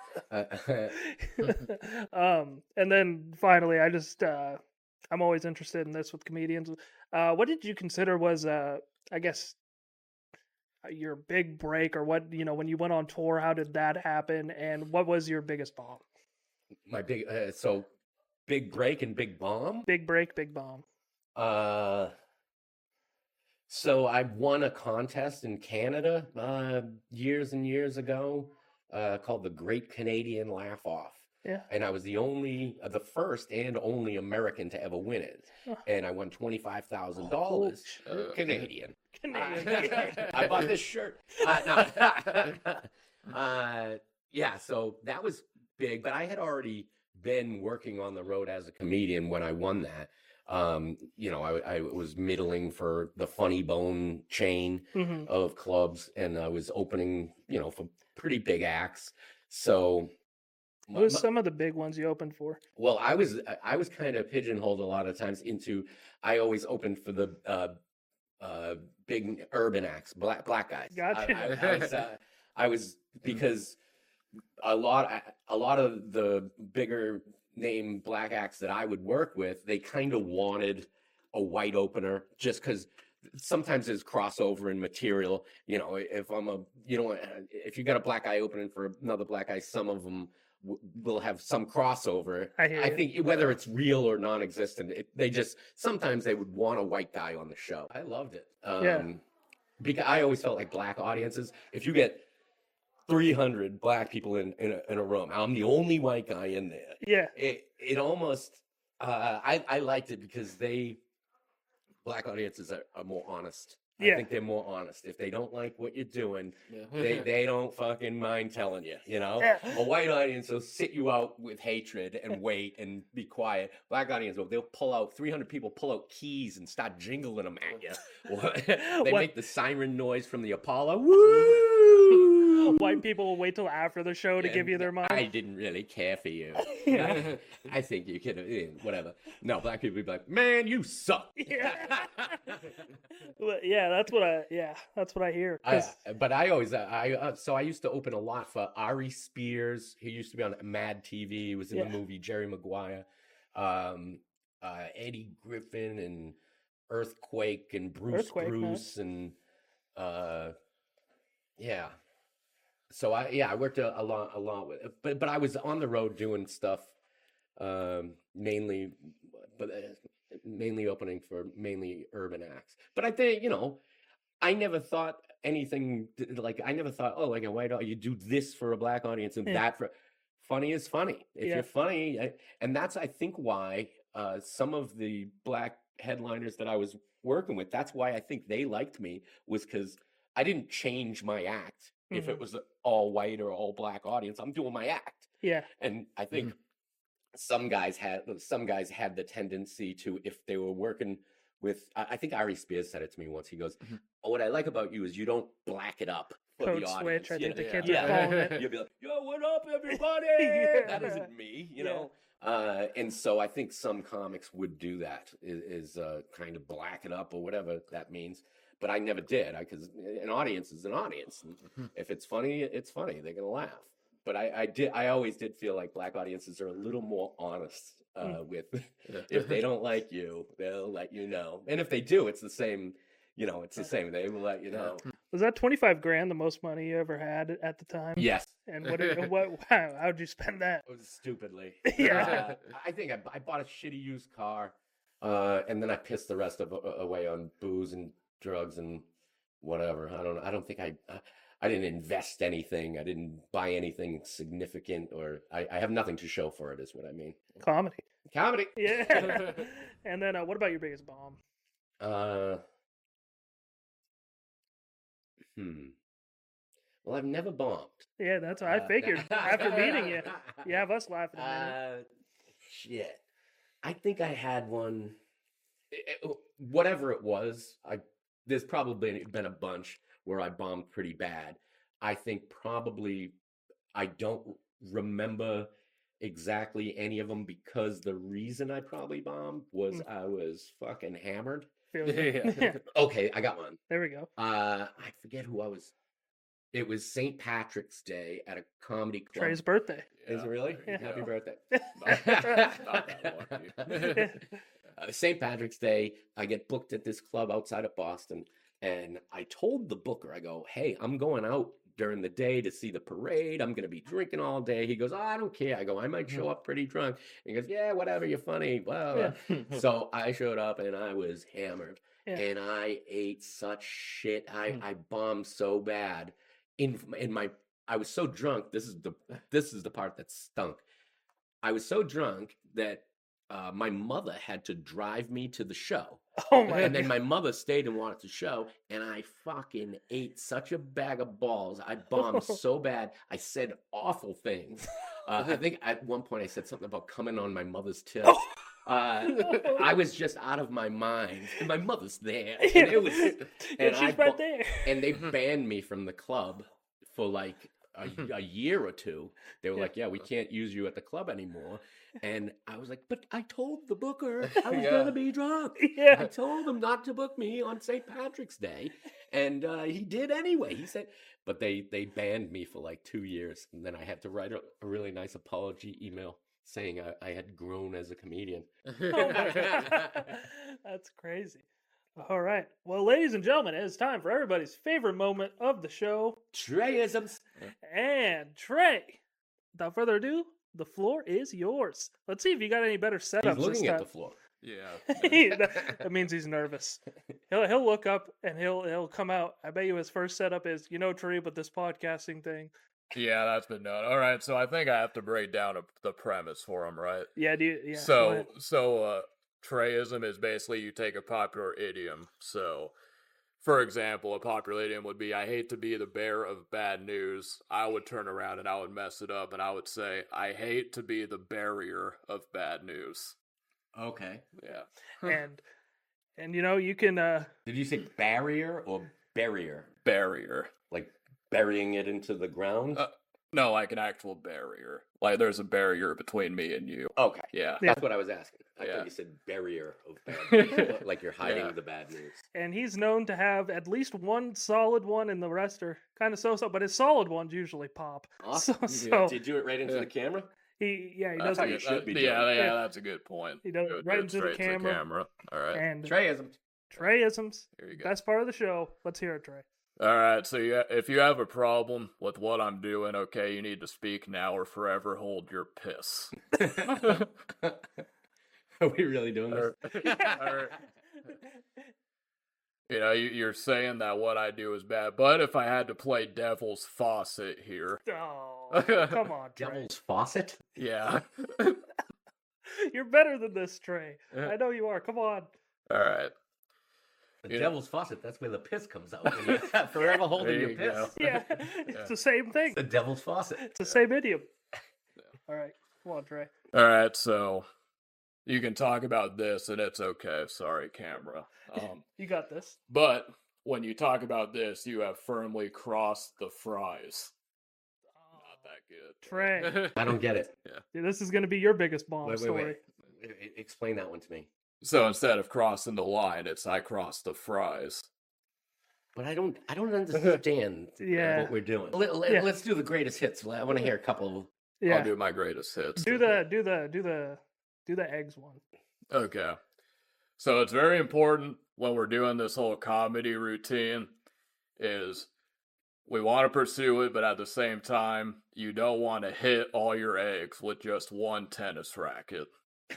Speaker 3: And then finally, I just I'm always interested in this with comedians. What did you consider was I guess your big break, or what when you went on tour? How did that happen, and what was your biggest bomb?
Speaker 1: My big big break and big bomb.
Speaker 3: Big break, big bomb.
Speaker 1: So I won a contest in Canada years and years ago called the Great Canadian Laugh Off.
Speaker 3: Yeah.
Speaker 1: And I was the first and only American to ever win it.
Speaker 3: Oh.
Speaker 1: And I won $25,000
Speaker 3: Oh,
Speaker 1: Canadian.
Speaker 3: Canadian.
Speaker 1: I bought this shirt. Yeah, so that was big, but I had already been working on the road as a comedian when I won that. I was middling for the Funny Bone chain
Speaker 3: Mhm.
Speaker 1: of clubs, and I was opening, for pretty big acts. So,
Speaker 3: What was some of the big ones you opened for?
Speaker 1: well, I was kind of pigeonholed a lot of times into. I always opened for the big urban acts, black guys.
Speaker 3: Gotcha.
Speaker 1: I was because a lot of the bigger name black acts that I would work with, they kind of wanted a white opener just because sometimes there's crossover in material. If if you got a black guy opening for another black guy, some of them will have some crossover.
Speaker 3: I hear you.
Speaker 1: think whether it's real or non-existent, sometimes they would want a white guy on the show. I loved it.
Speaker 3: Yeah.
Speaker 1: Because I always felt like black audiences, if you get 300 black people in a room, I'm the only white guy in there.
Speaker 3: Yeah.
Speaker 1: It almost I liked it because black audiences are more honest. I
Speaker 3: Yeah.
Speaker 1: think they're more honest. If they don't like what you're doing, they don't fucking mind telling you,
Speaker 3: Yeah.
Speaker 1: A white audience will sit you out with hatred and wait and be quiet. Black audience, they'll pull out 300 people, pull out keys and start jingling them at you. They
Speaker 3: What-
Speaker 1: make the siren noise from the Apollo. Woo!
Speaker 3: White people will wait till after the show to give you their money.
Speaker 1: I didn't really care for you.
Speaker 3: Yeah.
Speaker 1: I think you could have, whatever. No, black people would be like, man, you suck.
Speaker 3: Yeah. Well, yeah, that's what I hear. 'Cause-
Speaker 1: But I always, so I used to open a lot for Ari Spears. He used to be on Mad TV. He was in
Speaker 3: Yeah.
Speaker 1: the movie Jerry Maguire. Eddie Griffin and Earthquake and Bruce
Speaker 3: Earthquake,
Speaker 1: and yeah. So I worked a lot with, but I was on the road doing stuff, mainly opening for mainly urban acts. But I think I never thought anything like I never thought, oh, like a white audience, you do this for a black audience and
Speaker 3: Yeah.
Speaker 1: that funny is funny. If
Speaker 3: Yeah.
Speaker 1: you're funny, and that's I think why some of the black headliners that I was working with, that's why I think they liked me, was because I didn't change my act. If it
Speaker 3: Mhm.
Speaker 1: was an all white or all black audience, I'm doing my act.
Speaker 3: Yeah.
Speaker 1: And I think some guys had the tendency to, if they were working with, I think Ari Spears said it to me once. He goes, "Oh, what I like about you is you don't black it up for
Speaker 3: Code
Speaker 1: the
Speaker 3: switch.
Speaker 1: audience."
Speaker 3: I
Speaker 1: you
Speaker 3: think
Speaker 1: know?
Speaker 3: the kids
Speaker 1: Yeah.
Speaker 3: are calling it.
Speaker 1: You'll be like, "Yo, what up, everybody?"
Speaker 3: Yeah.
Speaker 1: That isn't me, you
Speaker 3: Yeah.
Speaker 1: know. And so I think some comics would do that, is kind of black it up or whatever that means. But I never did, because an audience is an audience. And if it's funny, it's funny. They're gonna laugh. But I always did feel like black audiences are a little more honest with, if they don't like you, they'll let you know. And if they do, it's the same. You know, it's the same. They will let you know.
Speaker 3: Was that 25 grand the most money you ever had at the time?
Speaker 1: Yes.
Speaker 3: And how'd you spend that?
Speaker 1: It was stupidly.
Speaker 3: Yeah.
Speaker 1: I think I bought a shitty used car, and then I pissed the rest of away on booze and drugs and whatever. I don't think I didn't invest anything. I didn't buy anything significant, or I have nothing to show for it, is what I mean.
Speaker 3: Comedy.
Speaker 1: Comedy.
Speaker 3: Yeah. And then what about your biggest bomb?
Speaker 1: Well, I've never bombed.
Speaker 3: Yeah, that's what I figured. After meeting you, you have us laughing a minute.
Speaker 1: Shit. I think I had one. Whatever it was, there's probably been a bunch where I bombed pretty bad. I think probably I don't remember exactly any of them, because the reason I probably bombed was I was fucking hammered.
Speaker 3: Feel you.
Speaker 2: Yeah.
Speaker 1: Okay, I got one.
Speaker 3: There we go.
Speaker 1: I forget who I was. It was St. Patrick's Day at a comedy club.
Speaker 3: Trey's birthday.
Speaker 1: Is it really?
Speaker 3: Yeah.
Speaker 1: Happy birthday.
Speaker 2: Not that lucky.
Speaker 1: St. Patrick's Day, I get booked at this club outside of Boston, and I told the booker, I go, "Hey, I'm going out during the day to see the parade. I'm going to be drinking all day." He goes, "Oh, I don't care." I go, "I might show up pretty drunk." And he goes, "Yeah, whatever, you're funny." Well, so I showed up and I was hammered,
Speaker 3: Yeah.
Speaker 1: and I ate such shit. I bombed so bad. I was so drunk. This is the part that stunk. I was so drunk that my mother had to drive me to the show.
Speaker 3: Oh my
Speaker 1: And then
Speaker 3: God.
Speaker 1: my mother stayed and watched the show, and I fucking ate such a bag of balls. I bombed so bad. I said awful things. I think at one point I said something about coming on my mother's tip. I was just out of my mind. And my mother's there. And it was,
Speaker 3: Yeah, she's right there.
Speaker 1: and they banned me from the club for like a year or two. They were like, "Yeah, we can't use you at the club anymore." And I was like, "But I told the booker I was gonna be drunk. I
Speaker 3: Yeah.
Speaker 1: told him not to book me on St. Patrick's Day, and he did anyway." He said, but they banned me for like 2 years, and then I had to write a really nice apology email saying I had grown as a comedian.
Speaker 3: Oh my God. That's crazy. All right. Well, ladies and gentlemen, it's time for everybody's favorite moment of the show.
Speaker 1: Treyisms.
Speaker 3: And Trey, without further ado, the floor is yours. Let's see if you got any better
Speaker 1: He's
Speaker 3: setups this
Speaker 1: looking at
Speaker 3: time.
Speaker 1: the floor.
Speaker 2: Yeah.
Speaker 3: that means he's nervous. He'll look up and he'll come out. I bet you his first setup is, Trey, but this podcasting thing.
Speaker 2: Yeah, that's been done. All right, so I think I have to break down the premise for him, right?
Speaker 3: Yeah, dude. Yeah. go
Speaker 2: So,
Speaker 3: ahead.
Speaker 2: Treyism is basically you take a popular idiom. So, for example, a popular idiom would be, "I hate to be the bearer of bad news." I would turn around and I would mess it up and I would say, "I hate to be the barrier of bad news."
Speaker 1: Okay.
Speaker 2: Yeah.
Speaker 3: and you can
Speaker 1: Did you say barrier or barrier?
Speaker 2: Barrier.
Speaker 1: Like burying it into the ground?
Speaker 2: No, like an actual barrier. Like there's a barrier between me and you.
Speaker 1: Okay.
Speaker 2: Yeah.
Speaker 1: That's what I was asking. I
Speaker 2: Yeah.
Speaker 1: thought you said barrier of bad news. Like you're hiding
Speaker 2: Yeah.
Speaker 1: the bad news.
Speaker 3: and he's known to have at least one solid one, and the rest are kind of so-so, but his solid ones usually pop.
Speaker 1: Awesome.
Speaker 3: So
Speaker 1: Did you do it right into
Speaker 2: Yeah.
Speaker 1: the camera?
Speaker 3: he does
Speaker 1: That's how
Speaker 3: it.
Speaker 1: you should be
Speaker 2: Yeah,
Speaker 1: doing it.
Speaker 2: yeah, that's a good point.
Speaker 3: He does
Speaker 2: Do
Speaker 3: it right
Speaker 2: do
Speaker 3: into the
Speaker 2: straight to
Speaker 3: camera.
Speaker 2: All right.
Speaker 3: And
Speaker 1: Treyism.
Speaker 3: Treyisms,
Speaker 2: Here you go.
Speaker 3: best part of the show. Let's hear it, Trey.
Speaker 2: All right, so if you have a problem with what I'm doing, okay, you need to speak now or forever hold your piss.
Speaker 1: Are we really doing this?
Speaker 2: Or- You know, you're saying that what I do is bad, but if I had to play devil's faucet here,
Speaker 3: Oh, come on, Trey.
Speaker 1: Devil's faucet?
Speaker 2: yeah.
Speaker 3: You're better than this, Trey. I know you are. Come on.
Speaker 2: All right.
Speaker 1: The
Speaker 2: You know-
Speaker 1: devil's faucet, that's where the piss comes out. When you're forever holding
Speaker 2: There
Speaker 1: your
Speaker 2: you
Speaker 1: piss.
Speaker 2: go.
Speaker 3: Yeah, it's the same thing.
Speaker 1: The devil's faucet.
Speaker 3: It's the same idiom. All right, come on, Trey.
Speaker 2: All right, so you can talk about this, and it's okay. Sorry, camera.
Speaker 3: You got this.
Speaker 2: But when you talk about this, you have firmly crossed the fries. Not that good.
Speaker 3: Trey.
Speaker 1: I don't get it.
Speaker 3: Dude, this is going to be your biggest bomb
Speaker 1: Wait,
Speaker 3: story.
Speaker 1: Explain that one to me.
Speaker 2: So instead of crossing the line, it's I crossed the fries.
Speaker 1: But I don't understand
Speaker 3: Yeah.
Speaker 1: what we're doing.
Speaker 3: Yeah.
Speaker 1: Let's do the greatest hits. I want to hear a couple of.
Speaker 3: Yeah.
Speaker 2: I'll do my greatest hits.
Speaker 3: Do the eggs one.
Speaker 2: Okay. So it's very important when we're doing this whole comedy routine is we want to pursue it, but at the same time, you don't want to hit all your eggs with just one tennis racket.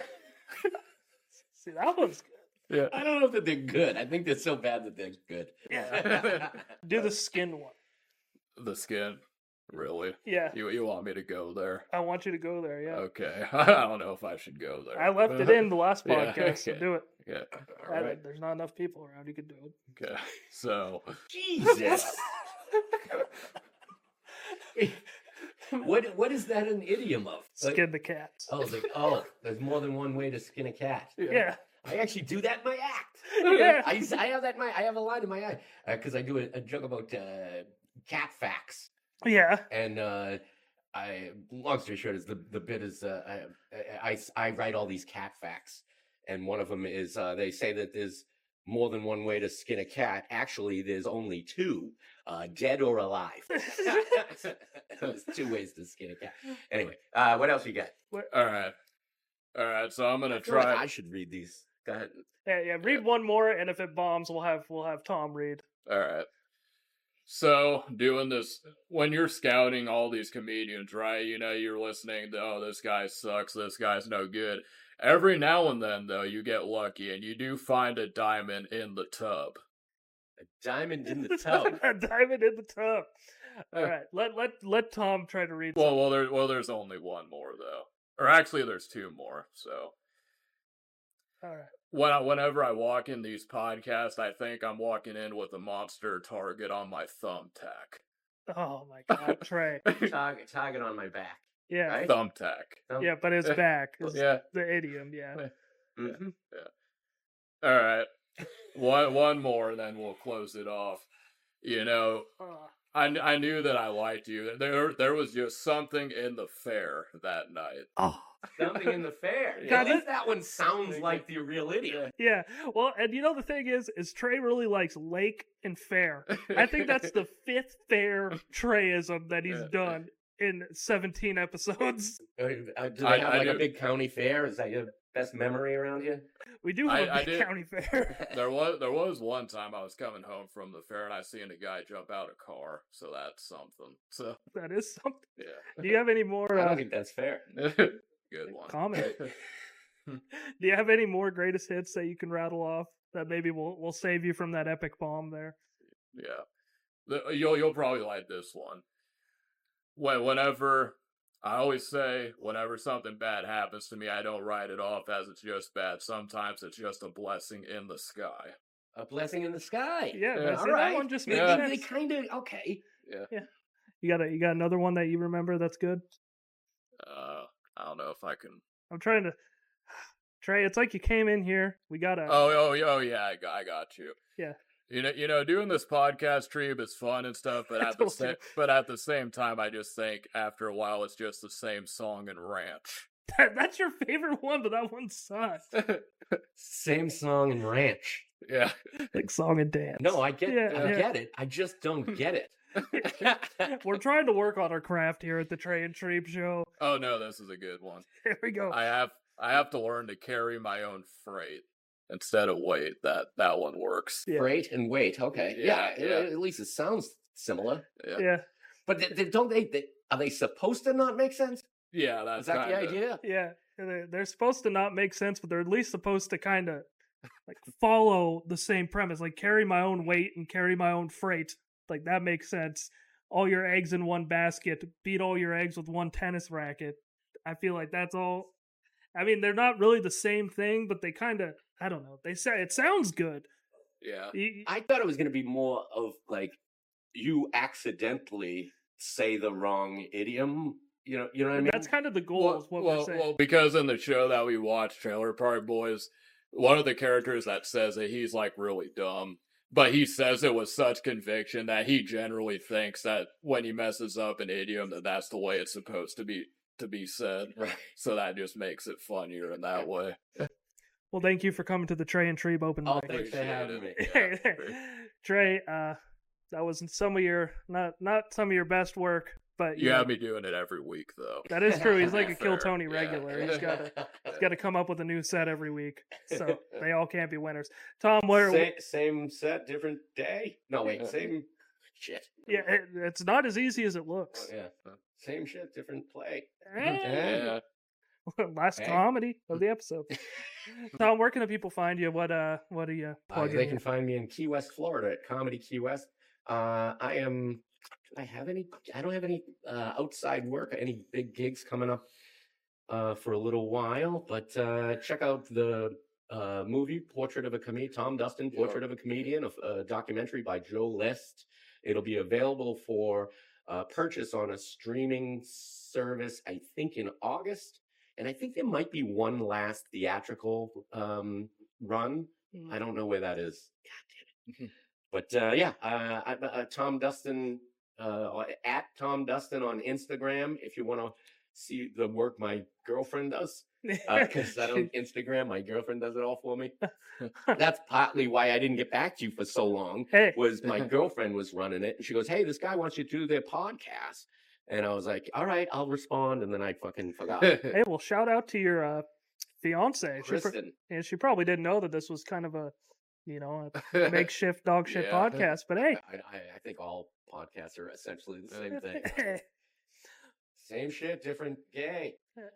Speaker 3: See, that one's good.
Speaker 2: Yeah.
Speaker 1: I don't know that they're good. I think they're so bad that they're good.
Speaker 3: Yeah. Do the skin one.
Speaker 2: The skin. Really?
Speaker 3: Yeah.
Speaker 2: You want me to go there?
Speaker 3: I want you to go there, yeah.
Speaker 2: Okay. I don't know if I should go there.
Speaker 3: I left it in the last
Speaker 2: Yeah,
Speaker 3: podcast, so
Speaker 2: okay.
Speaker 3: do it.
Speaker 2: Yeah.
Speaker 1: All right.
Speaker 3: There's not enough people around. You could do it.
Speaker 2: Okay. So
Speaker 1: Jesus. What is that an idiom of?
Speaker 3: Skin the cats.
Speaker 1: There's more than one way to skin a cat.
Speaker 3: Yeah.
Speaker 1: I actually do that in my act.
Speaker 3: Yeah.
Speaker 1: I have that in my. I have a line in my act because I do a joke about cat facts,
Speaker 3: Yeah.
Speaker 1: and long story short is the bit is I write all these cat facts, and one of them is they say that there's more than one way to skin a cat. Actually, there's only two, dead or alive. There's two ways to skin a cat. Anyway, what else you got?
Speaker 2: all right. So I'm gonna
Speaker 1: I feel like
Speaker 2: try.
Speaker 1: I should read these. Go ahead.
Speaker 3: Yeah. Read one more, and if it bombs, we'll have Tom read.
Speaker 2: All right. So doing this when you're scouting all these comedians, right? You know, you're listening to, oh, this guy sucks, this guy's no good. Every now and then, though, you get lucky and you do find a diamond in the tub.
Speaker 1: A diamond in the tub.
Speaker 3: A diamond in the tub. All right. Let Tom try to read.
Speaker 2: There's only one more though, or actually, there's two more. So
Speaker 3: All right.
Speaker 2: whenever I walk in these podcasts, I think I'm walking in with a monster target on my thumbtack.
Speaker 3: Oh my God, Trey.
Speaker 1: Target on my back.
Speaker 3: Yeah.
Speaker 1: Right?
Speaker 2: Thumbtack.
Speaker 3: Yeah, but his back is
Speaker 2: Yeah.
Speaker 3: the idiom. Yeah.
Speaker 1: Mhm.
Speaker 2: All right. One more, and then we'll close it off. You know, I knew that I liked you. There was just something in the fair that night.
Speaker 1: Oh, something in the fair.
Speaker 3: God,
Speaker 1: At least that one sounds like the real idiot.
Speaker 3: Yeah. Well, and you know the thing is Trey really likes lake and fair. I think that's the fifth fair Treyism that he's done in 17 episodes.
Speaker 1: Do they have
Speaker 2: I
Speaker 1: like a
Speaker 2: do-
Speaker 1: big county fair? Is that your best memory around here?
Speaker 3: We do have
Speaker 2: I
Speaker 3: a big
Speaker 2: did-
Speaker 3: county fair.
Speaker 2: There was one time I was coming home from the fair and I seen a guy jump out a car, so that's something. So
Speaker 3: That is something.
Speaker 2: yeah,
Speaker 3: Do you have any more
Speaker 1: I don't think that's fair.
Speaker 2: good one.
Speaker 3: comment? Do you have any more greatest hits that you can rattle off that maybe we'll save you from that epic bomb there?
Speaker 2: Yeah, you'll probably like this one. Whenever I always say, whenever something bad happens to me, I don't write it off as it's just bad. Sometimes it's just a blessing in the sky.
Speaker 1: A blessing in the sky.
Speaker 3: Yeah,
Speaker 2: Yeah.
Speaker 3: but
Speaker 1: All
Speaker 3: see,
Speaker 1: right.
Speaker 3: that one just
Speaker 2: Yeah.
Speaker 3: makes
Speaker 1: They
Speaker 3: sense.
Speaker 1: kind of okay.
Speaker 3: You got another one that you remember that's good?
Speaker 2: I don't know if I can.
Speaker 3: I'm trying to Trey, it's like you came in here. We got a
Speaker 2: Oh yeah, I got you.
Speaker 3: Yeah.
Speaker 2: You know, doing this podcast, Treeb, is fun and stuff, but at the same time, I just think after a while, it's just the same song and ranch.
Speaker 3: That's your favorite one, but that one sucks.
Speaker 1: Same song and ranch.
Speaker 2: Yeah,
Speaker 3: Like song and dance.
Speaker 1: No, I get
Speaker 3: Yeah,
Speaker 1: I
Speaker 3: yeah.
Speaker 1: get it. I just don't get it.
Speaker 3: We're trying to work on our craft here at the Trey and Treeb show.
Speaker 2: Oh no, this is a good one.
Speaker 3: Here we go.
Speaker 2: I have to learn to carry my own freight instead of weight. That one works.
Speaker 3: Yeah.
Speaker 1: Freight and weight. Okay.
Speaker 2: Yeah,
Speaker 1: Yeah.
Speaker 2: yeah.
Speaker 1: At least it sounds similar.
Speaker 3: Yeah.
Speaker 1: But don't they? Are they supposed to not make sense?
Speaker 2: Yeah, that's
Speaker 1: Is that the
Speaker 2: kinda-
Speaker 1: idea?
Speaker 3: Yeah. They're supposed to not make sense, but they're at least supposed to kind of like follow the same premise, like carry my own weight and carry my own freight. Like that makes sense. All your eggs in one basket, beat all your eggs with one tennis racket. I feel like that's all. I mean, they're not really the same thing, but they kind of, I don't know. They say it sounds good.
Speaker 2: Yeah.
Speaker 1: I thought it was going to be more of like you accidentally say the wrong idiom. You know what I mean?
Speaker 3: That's kind of the goal, is what we're saying.
Speaker 2: Well, because in the show that we watched, Trailer Park Boys, one of the characters that says that he's like really dumb, but he says it with such conviction that he generally thinks that when he messes up an idiom, that that's the way it's supposed to be said.
Speaker 1: Right.
Speaker 2: So that just makes it funnier in that way.
Speaker 3: Well, thank you for coming to the Trey and Trebe open
Speaker 1: Oh,
Speaker 3: mic.
Speaker 1: thanks for having me.
Speaker 2: Yeah.
Speaker 3: Trey, that was some of your not some of your best work, but
Speaker 2: You have me doing it every week, though.
Speaker 3: that is true. He's like a
Speaker 2: Fair,
Speaker 3: Kill Tony
Speaker 2: yeah.
Speaker 3: regular. He's got to come up with a new set every week, so they all can't be winners. Tom, where?
Speaker 1: Same set, different day. No, wait, same shit.
Speaker 3: Yeah, it's not as easy as it looks.
Speaker 1: Oh, yeah, same shit, different play.
Speaker 2: Yeah.
Speaker 3: Last
Speaker 1: Hey.
Speaker 3: comedy of the episode. Tom, where can the people find you? What do you plug
Speaker 1: They
Speaker 3: in?
Speaker 1: can find me in Key West, Florida, at Comedy Key West. I am. Do I have any? I don't have any outside work, any big gigs coming up for a little while. But check out the movie Portrait of a Comedian, Tom Dustin, Portrait of a Comedian, a documentary by Joe List. It'll be available for purchase on a streaming service, I think, in August. And I think there might be one last theatrical run. I don't know where that is. God damn it. But yeah, I'm Tom Dustin, at Tom Dustin on Instagram if you want to see the work my girlfriend does. Because I don't Instagram, my girlfriend does it all for me. That's partly why I didn't get back to you for so long.
Speaker 3: Hey.
Speaker 1: Was my girlfriend was running it, and she goes, "Hey, this guy wants you to do their podcast." And I was like, "All right, I'll respond." And then I fucking forgot.
Speaker 3: Hey, well, shout out to your fiance.
Speaker 1: Kristen.
Speaker 3: She probably didn't know that this was kind of a, a makeshift dog shit
Speaker 2: Yeah.
Speaker 3: podcast. But hey,
Speaker 1: I think all podcasts are essentially the same thing. Same shit, different gay.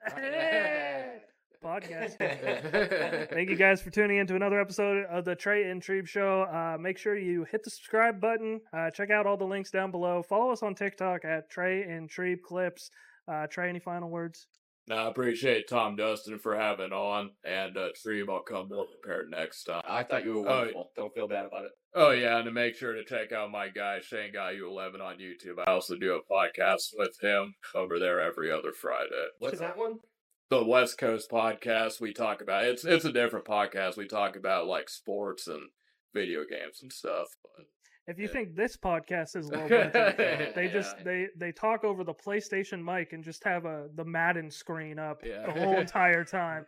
Speaker 3: podcast. Thank you guys for tuning in to another episode of the Trey and Trebe Show. Make sure you hit the subscribe button. Check out all the links down below. Follow us on TikTok at Trey and Trebe Clips. Trey, any final words?
Speaker 2: No, I appreciate Tom Dustin for having on, and Trebe, I'll come more prepared next time.
Speaker 1: I thought you were wonderful. Don't feel bad about it.
Speaker 2: Oh, yeah, and to make sure to check out my guy, Shane Guy U11 on YouTube. I also do a podcast with him over there every other Friday.
Speaker 1: What's that one?
Speaker 2: The West Coast podcast we talk about. It's a different podcast. We talk about, like, sports and video games and stuff. But
Speaker 3: If you think this podcast is low budget, they just
Speaker 2: Yeah.
Speaker 3: they talk over the PlayStation mic and just have the Madden screen up
Speaker 2: Yeah.
Speaker 3: the whole entire time,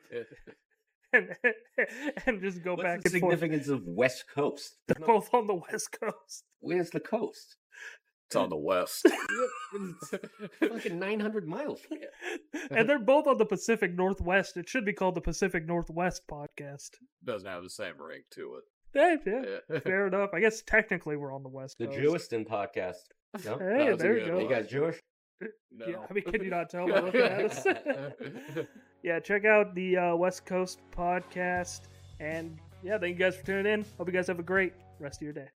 Speaker 3: and just go back
Speaker 1: What's the
Speaker 3: and forth.
Speaker 1: significance of West Coast?
Speaker 3: They're both on the West Coast.
Speaker 1: Where's the coast?
Speaker 2: It's on the West.
Speaker 1: It's fucking 900 miles from here.
Speaker 3: And they're both on the Pacific Northwest. It should be called the Pacific Northwest podcast.
Speaker 2: Doesn't have the same ring to
Speaker 3: Yeah,
Speaker 2: it. Yeah.
Speaker 3: fair enough. I guess technically we're on the West
Speaker 1: The
Speaker 3: Coast.
Speaker 1: Jewiston podcast. No?
Speaker 3: Hey,
Speaker 2: That's a
Speaker 3: there you
Speaker 2: good
Speaker 3: go.
Speaker 1: Are you guys Jewish?
Speaker 2: No.
Speaker 3: Yeah, I mean, can you not tell by looking at us? Yeah, check out the West Coast podcast. And yeah, thank you guys for tuning in. Hope you guys have a great rest of your day.